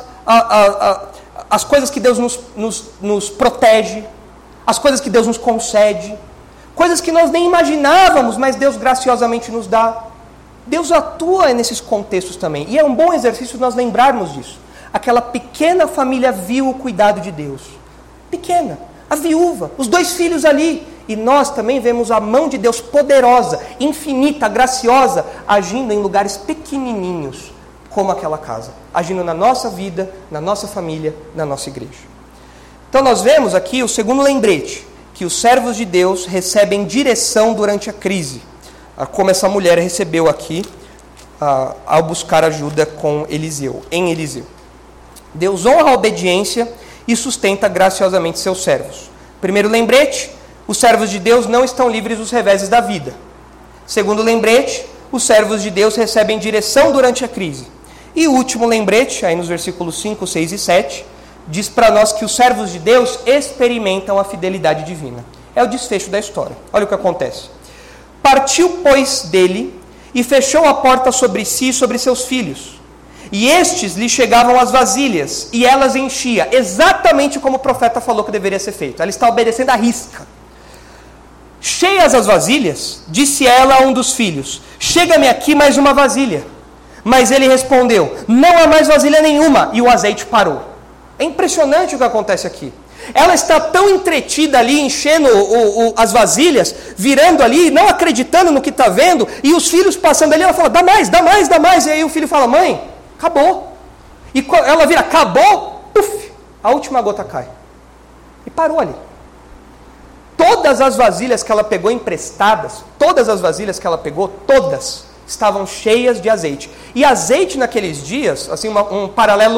A: as coisas que Deus nos protege, as coisas que Deus nos concede, coisas que nós nem imaginávamos, mas Deus graciosamente nos dá. Deus atua nesses contextos também, e é um bom exercício nós lembrarmos disso. Aquela pequena família viu o cuidado de Deus. Pequena, a viúva, os 2 filhos ali, e nós também vemos a mão de Deus poderosa, infinita, graciosa, agindo em lugares pequenininhos, como aquela casa, agindo na nossa vida, na nossa família, na nossa igreja. Então nós vemos aqui o segundo lembrete, que os servos de Deus recebem direção durante a crise, como essa mulher recebeu aqui, ao buscar ajuda em Eliseu. Deus honra a obediência e sustenta graciosamente seus servos. Primeiro lembrete, os servos de Deus não estão livres dos reveses da vida. Segundo lembrete, os servos de Deus recebem direção durante a crise. E o último lembrete, aí nos versículos 5, 6 e 7, diz para nós que os servos de Deus experimentam a fidelidade divina. É o desfecho da história. Olha o que acontece. Partiu, pois, dele e fechou a porta sobre si e sobre seus filhos. E estes lhe chegavam as vasilhas, e elas enchia, exatamente como o profeta falou que deveria ser feito. Ela está obedecendo à risca. Cheias as vasilhas, disse ela a um dos filhos: chega-me aqui mais uma vasilha. Mas ele respondeu: não há mais vasilha nenhuma, e o azeite parou. É impressionante o que acontece aqui. Ela está tão entretida ali, enchendo as vasilhas, virando ali, não acreditando no que está vendo, e os filhos passando ali, ela fala: dá mais, dá mais, dá mais. E aí o filho fala: mãe, acabou. E ela vira: acabou, puf, a última gota cai. E parou ali. Todas as vasilhas que ela pegou emprestadas, todas as vasilhas que ela pegou, todas estavam cheias de azeite. E azeite naqueles dias, assim, um paralelo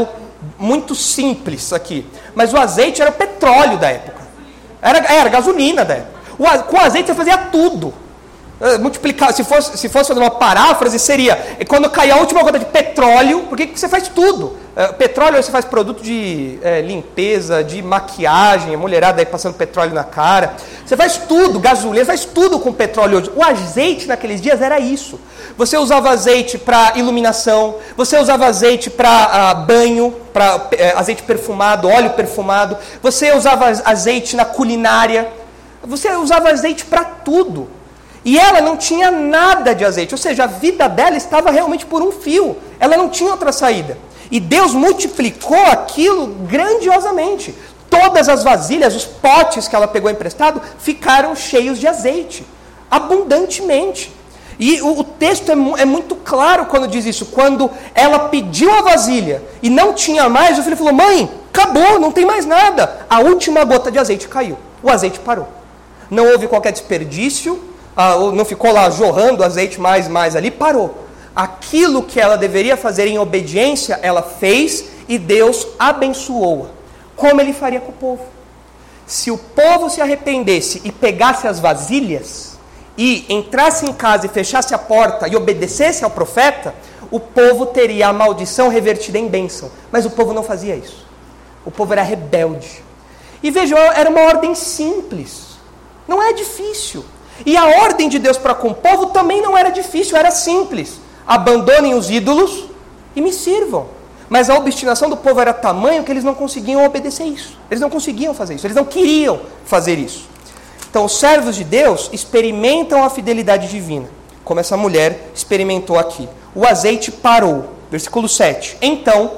A: muito simples aqui. Mas o azeite era o petróleo da época. Era gasolina da época. Com azeite você fazia tudo. Multiplicar, se fosse fazer uma paráfrase, seria quando cair a última gota de petróleo, porque você faz tudo. Petróleo, você faz produto de limpeza, de maquiagem, a mulherada aí passando petróleo na cara. Você faz tudo, gasolina, faz tudo com petróleo hoje. O azeite naqueles dias era isso. Você usava azeite para iluminação, você usava azeite para banho, para azeite perfumado, óleo perfumado. Você usava azeite na culinária. Você usava azeite para tudo. E ela não tinha nada de azeite, ou seja, a vida dela estava realmente por um fio. Ela não tinha outra saída. E Deus multiplicou aquilo grandiosamente. Todas as vasilhas, os potes que ela pegou emprestado, ficaram cheios de azeite, abundantemente. E o texto é muito claro quando diz isso. Quando ela pediu a vasilha e não tinha mais, o filho falou: mãe, acabou, não tem mais nada. A última gota de azeite caiu. O azeite parou. Não houve qualquer desperdício. Não ficou lá jorrando azeite mais ali, parou. Aquilo que ela deveria fazer em obediência, ela fez e Deus abençoou-a. Como ele faria com o povo? Se o povo se arrependesse e pegasse as vasilhas e entrasse em casa e fechasse a porta e obedecesse ao profeta, o povo teria a maldição revertida em bênção. Mas o povo não fazia isso. O povo era rebelde. E vejam, era uma ordem simples. Não é difícil. E a ordem de Deus para com o povo também não era difícil, era simples. Abandonem os ídolos e me sirvam. Mas a obstinação do povo era tamanho que eles não conseguiam obedecer isso. Eles não conseguiam fazer isso, eles não queriam fazer isso. Então os servos de Deus experimentam a fidelidade divina, como essa mulher experimentou aqui. O azeite parou. Versículo 7. Então,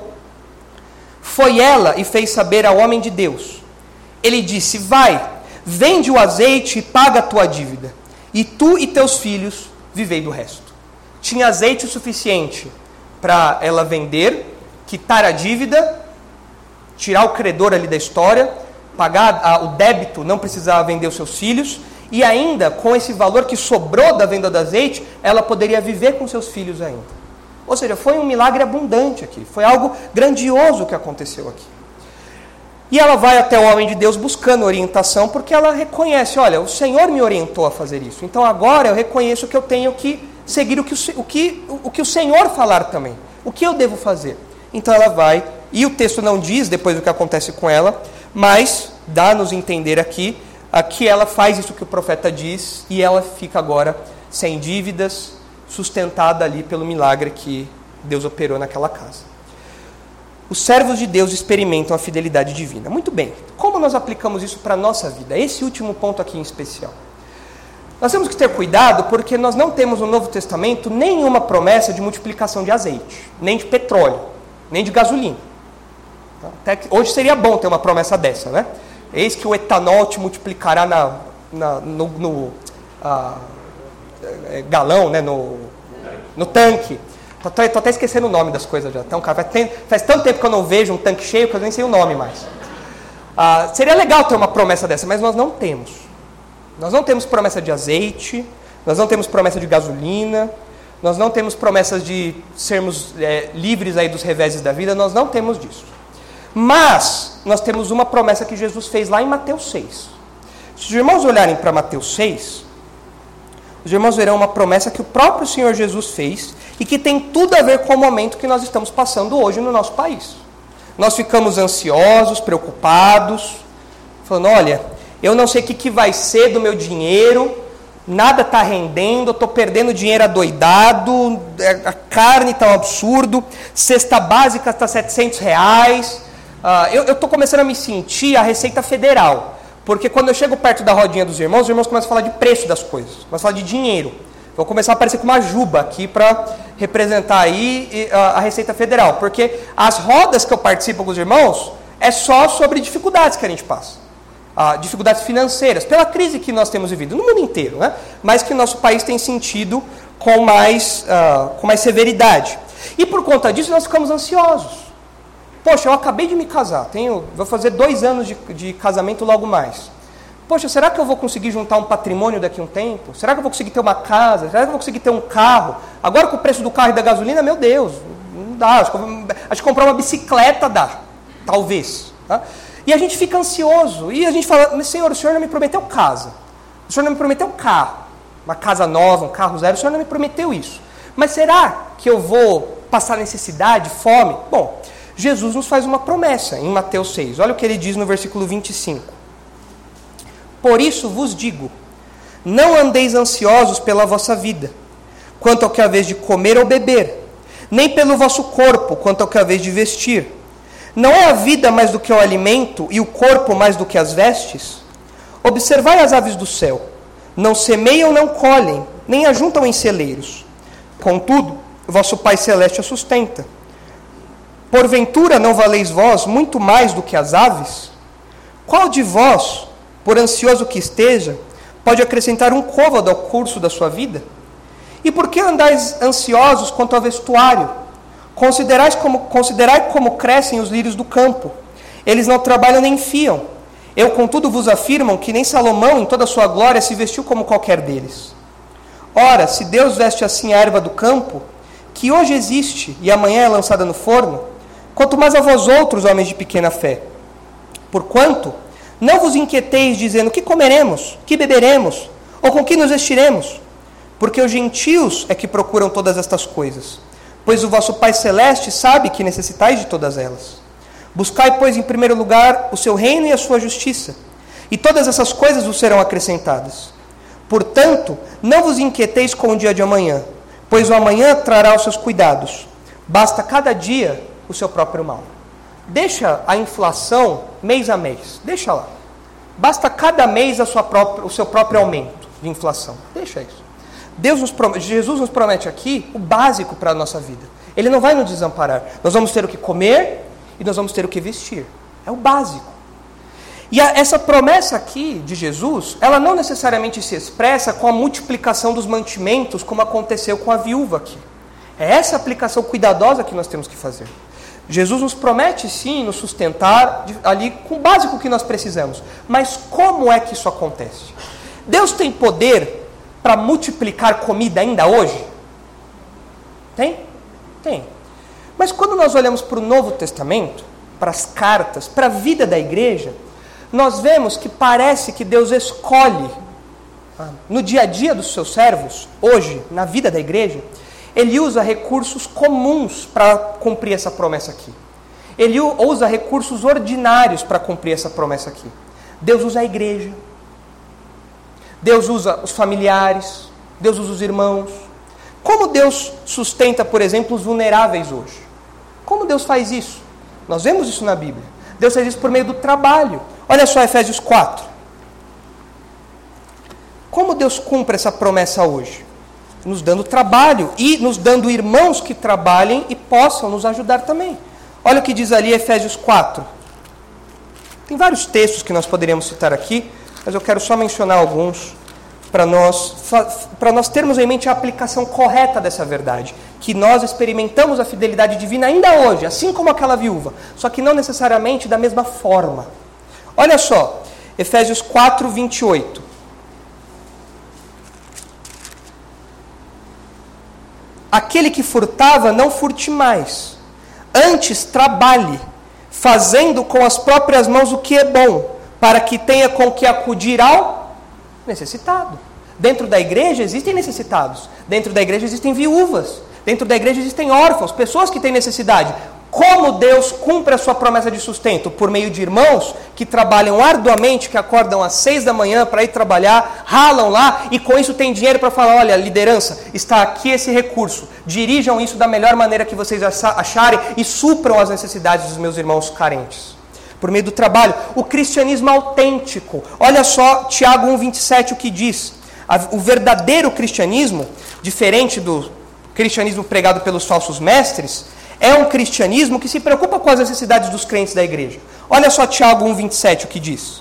A: foi ela e fez saber ao homem de Deus. Ele disse: vai, vende o azeite e paga a tua dívida, e tu e teus filhos vivei do resto. Tinha azeite o suficiente para ela vender, quitar a dívida, tirar o credor ali da história, pagar o débito, não precisava vender os seus filhos, e ainda com esse valor que sobrou da venda do azeite, ela poderia viver com seus filhos ainda. Ou seja, foi um milagre abundante aqui, foi algo grandioso que aconteceu aqui. E ela vai até o homem de Deus buscando orientação, porque ela reconhece: olha, o Senhor me orientou a fazer isso, então agora eu reconheço que eu tenho que seguir o que o Senhor falar também, o que eu devo fazer. Então ela vai, e o texto não diz depois o que acontece com ela, mas dá-nos entender aqui que ela faz isso que o profeta diz, e ela fica agora sem dívidas, sustentada ali pelo milagre que Deus operou naquela casa. Os servos de Deus experimentam a fidelidade divina. Muito bem, como nós aplicamos isso para a nossa vida? Esse último ponto aqui em especial. Nós temos que ter cuidado porque nós não temos no Novo Testamento nenhuma promessa de multiplicação de azeite, nem de petróleo, nem de gasolina. Até que hoje seria bom ter uma promessa dessa, né? Eis que o etanol te multiplicará no galão, né? no tanque. Estou até esquecendo o nome das coisas já. Então, cara, faz tanto tempo que eu não vejo um tanque cheio que eu nem sei o nome mais. Seria legal ter uma promessa dessa, mas nós não temos. Nós não temos promessa de azeite, nós não temos promessa de gasolina, nós não temos promessas de sermos livres aí dos reveses da vida, nós não temos disso. Mas nós temos uma promessa que Jesus fez lá em Mateus 6. Se os irmãos olharem para Mateus 6, os irmãos verão uma promessa que o próprio Senhor Jesus fez e que tem tudo a ver com o momento que nós estamos passando hoje no nosso país. Nós ficamos ansiosos, preocupados, falando: olha, eu não sei o que vai ser do meu dinheiro, nada está rendendo, eu estou perdendo dinheiro adoidado, a carne está um absurdo, cesta básica está R$700. Eu estou começando a me sentir a Receita Federal, porque quando eu chego perto da rodinha dos irmãos, os irmãos começam a falar de preço das coisas, começam a falar de dinheiro. Vou começar a aparecer com uma juba aqui para representar aí a Receita Federal, porque as rodas que eu participo com os irmãos é só sobre dificuldades que a gente passa. Dificuldades financeiras, pela crise que nós temos vivido no mundo inteiro, né? Mas que o nosso país tem sentido com mais severidade. E por conta disso nós ficamos ansiosos. Poxa, eu acabei de me casar, vou fazer 2 anos de casamento logo mais. Poxa, será que eu vou conseguir juntar um patrimônio daqui a um tempo? Será que eu vou conseguir ter uma casa? Será que eu vou conseguir ter um carro? Agora com o preço do carro e da gasolina, meu Deus, Não dá. Acho que comprar uma bicicleta dá. Talvez. Tá? E a gente fica ansioso. E a gente fala, mas Senhor, o Senhor não me prometeu casa. O Senhor não me prometeu carro. Uma casa nova, um carro zero. O Senhor não me prometeu isso. Mas será que eu vou passar necessidade, fome? Bom, Jesus nos faz uma promessa em Mateus 6. Olha o que ele diz no versículo 25. Por isso vos digo, não andeis ansiosos pela vossa vida, quanto ao que haveis de comer ou beber, nem pelo vosso corpo, quanto ao que haveis de vestir. Não é a vida mais do que o alimento, e o corpo mais do que as vestes? Observai as aves do céu, não semeiam, não colhem, nem ajuntam em celeiros. Contudo, vosso Pai Celeste a sustenta. Porventura não valeis vós muito mais do que as aves? Qual de vós, por ansioso que esteja, pode acrescentar um côvado ao curso da sua vida? E por que andais ansiosos quanto ao vestuário? Considerai como crescem os lírios do campo. Eles não trabalham nem fiam. Eu, contudo, vos afirmo que nem Salomão, em toda a sua glória, se vestiu como qualquer deles. Ora, se Deus veste assim a erva do campo, que hoje existe e amanhã é lançada no forno, quanto mais a vós outros, homens de pequena fé. Porquanto, não vos inquieteis dizendo, que comeremos, que beberemos, ou com que nos vestiremos? Porque os gentios é que procuram todas estas coisas. Pois o vosso Pai Celeste sabe que necessitais de todas elas. Buscai, pois, em primeiro lugar o seu reino e a sua justiça, e todas essas coisas vos serão acrescentadas. Portanto, não vos inquieteis com o dia de amanhã, pois o amanhã trará os seus cuidados. Basta cada dia o seu próprio mal. Deixa a inflação mês a mês. Deixa lá. Basta cada mês o seu próprio aumento de inflação. Deixa isso. Jesus nos promete aqui o básico para a nossa vida. Ele não vai nos desamparar. Nós vamos ter o que comer e nós vamos ter o que vestir. É o básico. E essa promessa aqui de Jesus, ela não necessariamente se expressa com a multiplicação dos mantimentos, como aconteceu com a viúva aqui. É essa aplicação cuidadosa que nós temos que fazer. Jesus nos promete, sim, nos sustentar ali com o básico que nós precisamos. Mas como é que isso acontece? Deus tem poder para multiplicar comida ainda hoje? Tem? Tem. Mas quando nós olhamos para o Novo Testamento, para as cartas, para a vida da igreja, nós vemos que parece que Deus escolhe, no dia a dia dos seus servos, hoje, na vida da igreja, Ele usa recursos comuns para cumprir essa promessa aqui. Ele usa recursos ordinários para cumprir essa promessa aqui. Deus usa a igreja. Deus usa os familiares. Deus usa os irmãos. Como Deus sustenta, por exemplo, os vulneráveis hoje? Como Deus faz isso? Nós vemos isso na Bíblia. Deus faz isso por meio do trabalho. Olha só Efésios 4. Como Deus cumpre essa promessa hoje? Nos dando trabalho e nos dando irmãos que trabalhem e possam nos ajudar também. Olha o que diz ali Efésios 4. Tem vários textos que nós poderíamos citar aqui, mas eu quero só mencionar alguns para nós termos em mente a aplicação correta dessa verdade, que nós experimentamos a fidelidade divina ainda hoje, assim como aquela viúva, só que não necessariamente da mesma forma. Olha só, Efésios 4, 28. Aquele que furtava, não furte mais. Antes, trabalhe, fazendo com as próprias mãos o que é bom, para que tenha com que acudir ao necessitado. Dentro da igreja existem necessitados. Dentro da igreja existem viúvas. Dentro da igreja existem órfãos, pessoas que têm necessidade. Como Deus cumpre a sua promessa de sustento? Por meio de irmãos que trabalham arduamente, que acordam às 6 da manhã para ir trabalhar, ralam lá e com isso tem dinheiro para falar, olha, liderança, está aqui esse recurso, dirijam isso da melhor maneira que vocês acharem e supram as necessidades dos meus irmãos carentes. Por meio do trabalho, o cristianismo autêntico. Olha só Tiago 1,27 o que diz. O verdadeiro cristianismo, diferente do cristianismo pregado pelos falsos mestres, é um cristianismo que se preocupa com as necessidades dos crentes da igreja. Olha só Tiago 1,27 o que diz.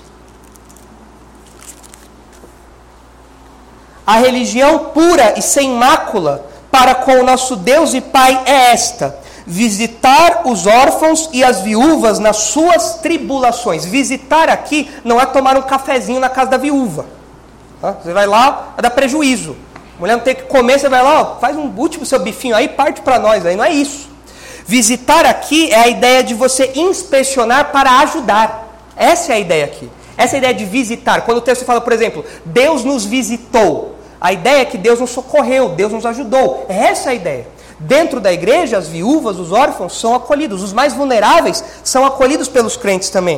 A: A religião pura e sem mácula para com o nosso Deus e Pai é esta: visitar os órfãos e as viúvas nas suas tribulações. Visitar aqui não é tomar um cafezinho na casa da viúva. Você vai lá, vai dar prejuízo. A mulher não tem que comer, você vai lá, faz um último seu bifinho aí, parte para nós. Aí não é isso. Visitar aqui é a ideia de você inspecionar para ajudar. Essa é a ideia aqui. Essa é a ideia de visitar. Quando o texto fala, por exemplo, Deus nos visitou, a ideia é que Deus nos socorreu, Deus nos ajudou. É essa a ideia. Dentro da igreja, as viúvas, os órfãos são acolhidos. Os mais vulneráveis são acolhidos pelos crentes também.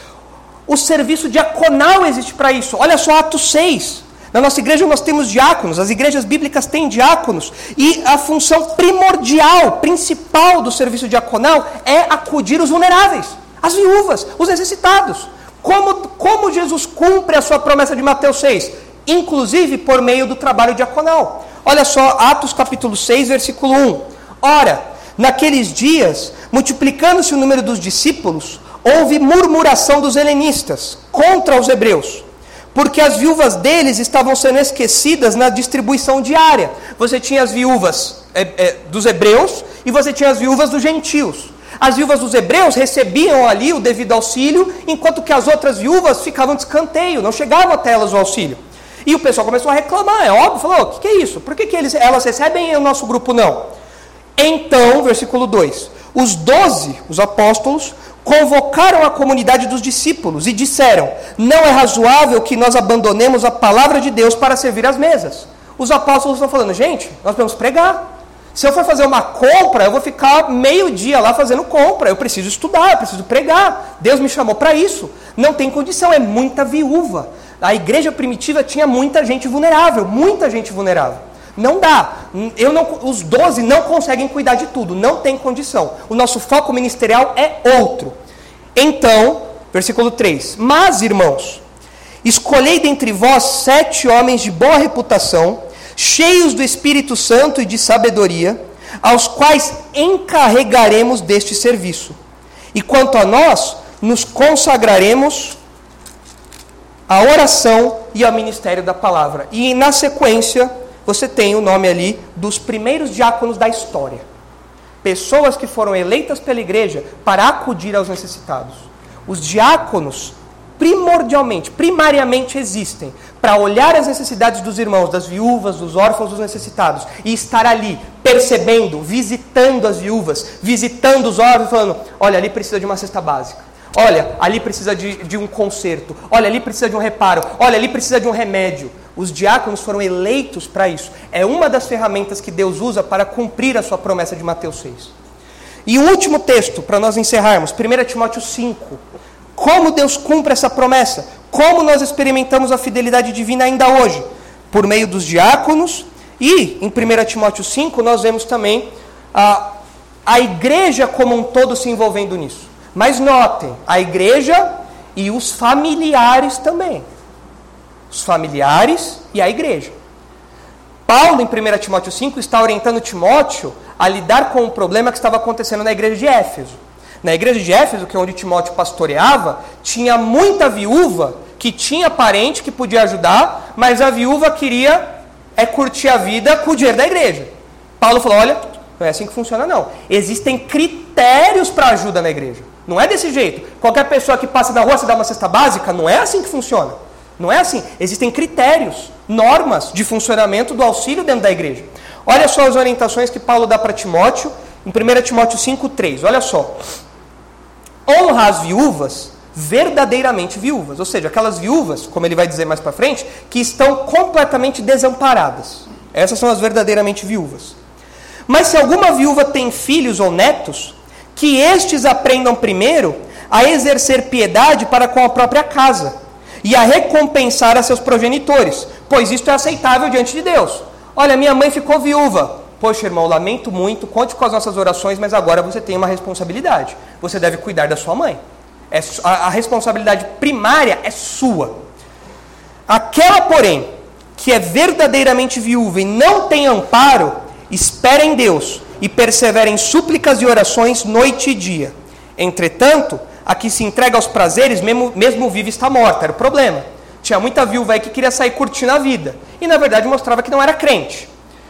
A: O serviço diaconal existe para isso. Olha só Atos 6. Na nossa igreja nós temos diáconos, as igrejas bíblicas têm diáconos. E a função primordial, principal do serviço diaconal é acudir os vulneráveis, as viúvas, os necessitados. Como Jesus cumpre a sua promessa de Mateus 6? Inclusive por meio do trabalho diaconal. Olha só, Atos capítulo 6, versículo 1. Ora, naqueles dias, multiplicando-se o número dos discípulos, houve murmuração dos helenistas contra os hebreus, porque as viúvas deles estavam sendo esquecidas na distribuição diária. Você tinha as viúvas dos hebreus e você tinha as viúvas dos gentios. As viúvas dos hebreus recebiam ali o devido auxílio, enquanto que as outras viúvas ficavam de escanteio, não chegavam até elas o auxílio. E o pessoal começou a reclamar, é óbvio, falou, o que é isso? Por que elas recebem e o nosso grupo não? Então, versículo 2, os 12, os apóstolos, convocaram a comunidade dos discípulos e disseram, não é razoável que nós abandonemos a palavra de Deus para servir às mesas. Os apóstolos estão falando, gente, nós vamos pregar. Se eu for fazer uma compra, eu vou ficar meio dia lá fazendo compra. Eu preciso estudar, eu preciso pregar. Deus me chamou para isso. Não tem condição, é muita viúva. A igreja primitiva tinha muita gente vulnerável, muita gente vulnerável. Não dá. Os 12 não conseguem cuidar de tudo, não tem condição. O nosso foco ministerial é outro. Então, versículo 3. Mas, irmãos, escolhei dentre vós 7 homens de boa reputação, cheios do Espírito Santo e de sabedoria, aos quais encarregaremos deste serviço. E quanto a nós, nos consagraremos à oração e ao ministério da palavra. E na sequência, você tem o nome ali dos primeiros diáconos da história. Pessoas que foram eleitas pela igreja para acudir aos necessitados. Os diáconos, primariamente existem para olhar as necessidades dos irmãos, das viúvas, dos órfãos, dos necessitados, e estar ali, percebendo, visitando as viúvas, visitando os órfãos, falando, olha, ali precisa de uma cesta básica, olha, ali precisa de um conserto, olha, ali precisa de um reparo, olha, ali precisa de um remédio. Os diáconos foram eleitos para isso. É uma das ferramentas que Deus usa para cumprir a sua promessa de Mateus 6. E o último texto, para nós encerrarmos, 1 Timóteo 5. Como Deus cumpre essa promessa? Como nós experimentamos a fidelidade divina ainda hoje? Por meio dos diáconos. E em 1 Timóteo 5 nós vemos também a igreja como um todo se envolvendo nisso. Mas notem, a igreja e os familiares também. Os familiares e a igreja. Paulo, em 1 Timóteo 5, está orientando Timóteo a lidar com o problema que estava acontecendo na igreja de Éfeso. Na igreja de Éfeso, que é onde Timóteo pastoreava, tinha muita viúva que tinha parente que podia ajudar, mas a viúva queria curtir a vida com o dinheiro da igreja. Paulo falou, olha, não é assim que funciona não. Existem critérios para ajuda na igreja. Não é desse jeito. Qualquer pessoa que passa na rua se dá uma cesta básica, não é assim que funciona. Não é assim. Existem critérios, normas de funcionamento do auxílio dentro da igreja. Olha só as orientações que Paulo dá para Timóteo, em 1 Timóteo 5,3. Olha só. Honra as viúvas, verdadeiramente viúvas. Ou seja, aquelas viúvas, como ele vai dizer mais para frente, que estão completamente desamparadas. Essas são as verdadeiramente viúvas. Mas se alguma viúva tem filhos ou netos, que estes aprendam primeiro a exercer piedade para com a própria casa e a recompensar a seus progenitores, pois isto é aceitável diante de Deus. Olha, minha mãe ficou viúva. Poxa, irmão, lamento muito, conte com as nossas orações, mas agora você tem uma responsabilidade. Você deve cuidar da sua mãe. A responsabilidade primária é sua. Aquela, porém, que é verdadeiramente viúva e não tem amparo, espera em Deus e persevera em súplicas e orações noite e dia. Entretanto, a que se entrega aos prazeres, mesmo viva, está morta. Era o problema. Tinha muita viúva aí que queria sair curtindo a vida. E, na verdade, mostrava que não era crente.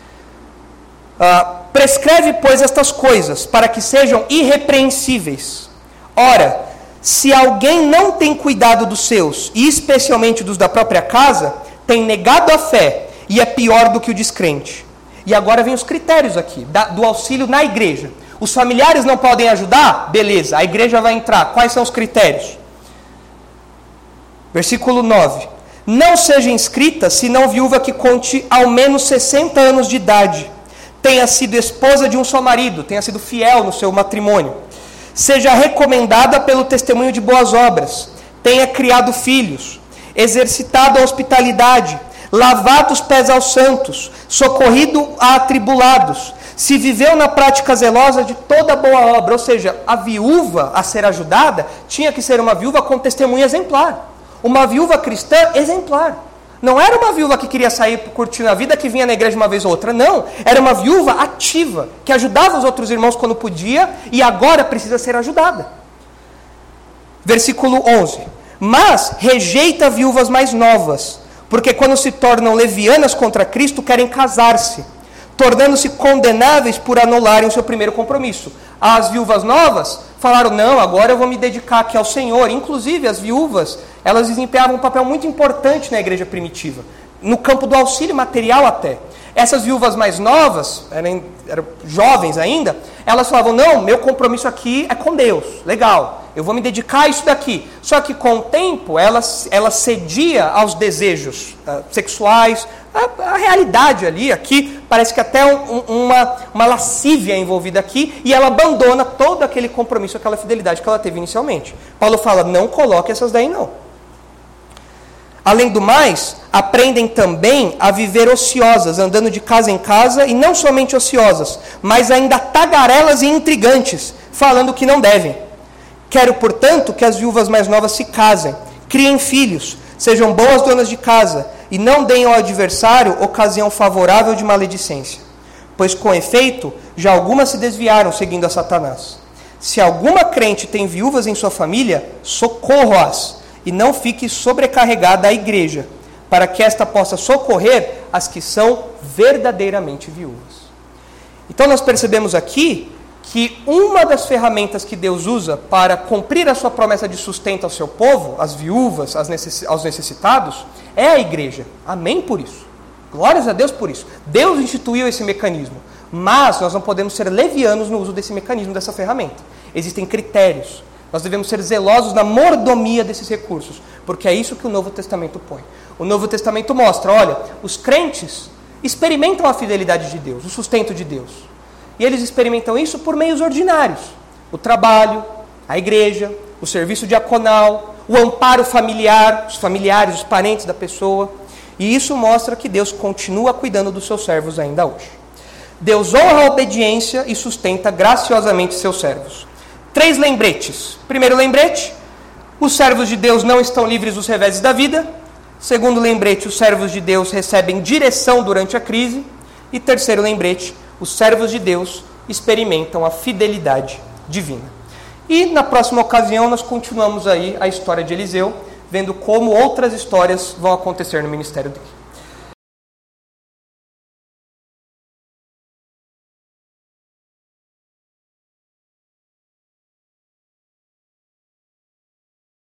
A: Prescreve, pois, estas coisas, para que sejam irrepreensíveis. Ora, se alguém não tem cuidado dos seus, e especialmente dos da própria casa, tem negado a fé, e é pior do que o descrente. E agora vem os critérios aqui, do auxílio na igreja. Os familiares não podem ajudar? Beleza, a igreja vai entrar. Quais são os critérios? Versículo 9. Não seja inscrita senão viúva que conte ao menos 60 anos de idade, tenha sido esposa de um só marido, tenha sido fiel no seu matrimônio, seja recomendada pelo testemunho de boas obras, tenha criado filhos, exercitado a hospitalidade, lavado os pés aos santos, socorrido a atribulados, se viveu na prática zelosa de toda boa obra. Ou seja, a viúva a ser ajudada tinha que ser uma viúva com testemunho exemplar. Uma viúva cristã exemplar. Não era uma viúva que queria sair curtindo a vida, que vinha na igreja uma vez ou outra. Não, era uma viúva ativa, que ajudava os outros irmãos quando podia e agora precisa ser ajudada. Versículo 11. Mas rejeita viúvas mais novas, porque quando se tornam levianas contra Cristo, querem casar-se, tornando-se condenáveis por anularem o seu primeiro compromisso. As viúvas novas falaram, não, agora eu vou me dedicar aqui ao Senhor. Inclusive, as viúvas, elas desempenhavam um papel muito importante na igreja primitiva, no campo do auxílio material até. Essas viúvas mais novas, eram jovens ainda, elas falavam, não, meu compromisso aqui é com Deus, legal, eu vou me dedicar a isso daqui. Só que com o tempo, ela cedia aos desejos sexuais, a realidade ali, aqui, parece que até uma lascívia envolvida aqui, e ela abandona todo aquele compromisso, aquela fidelidade que ela teve inicialmente. Paulo fala, não coloque essas daí não. Além do mais, aprendem também a viver ociosas, andando de casa em casa, e não somente ociosas, mas ainda tagarelas e intrigantes, falando que não devem. Quero, portanto, que as viúvas mais novas se casem, criem filhos, sejam boas donas de casa, e não deem ao adversário ocasião favorável de maledicência. Pois, com efeito, já algumas se desviaram seguindo a Satanás. Se alguma crente tem viúvas em sua família, socorro-as, e não fique sobrecarregada a igreja, para que esta possa socorrer as que são verdadeiramente viúvas. Então nós percebemos aqui que uma das ferramentas que Deus usa para cumprir a sua promessa de sustento ao seu povo, às viúvas, aos necessitados, é a igreja. Amém por isso. Glórias a Deus por isso. Deus instituiu esse mecanismo, mas nós não podemos ser levianos no uso desse mecanismo, dessa ferramenta. Existem critérios. Nós devemos ser zelosos na mordomia desses recursos, porque é isso que o Novo Testamento põe. O Novo Testamento mostra, olha, os crentes experimentam a fidelidade de Deus, o sustento de Deus. E eles experimentam isso por meios ordinários. O trabalho, a igreja, o serviço diaconal, o amparo familiar, os familiares, os parentes da pessoa. E isso mostra que Deus continua cuidando dos seus servos ainda hoje. Deus honra a obediência e sustenta graciosamente seus servos. 3 lembretes. Primeiro lembrete, os servos de Deus não estão livres dos reveses da vida. Segundo lembrete, os servos de Deus recebem direção durante a crise. E terceiro lembrete, os servos de Deus experimentam a fidelidade divina. E na próxima ocasião nós continuamos aí a história de Eliseu, vendo como outras histórias vão acontecer no ministério dele.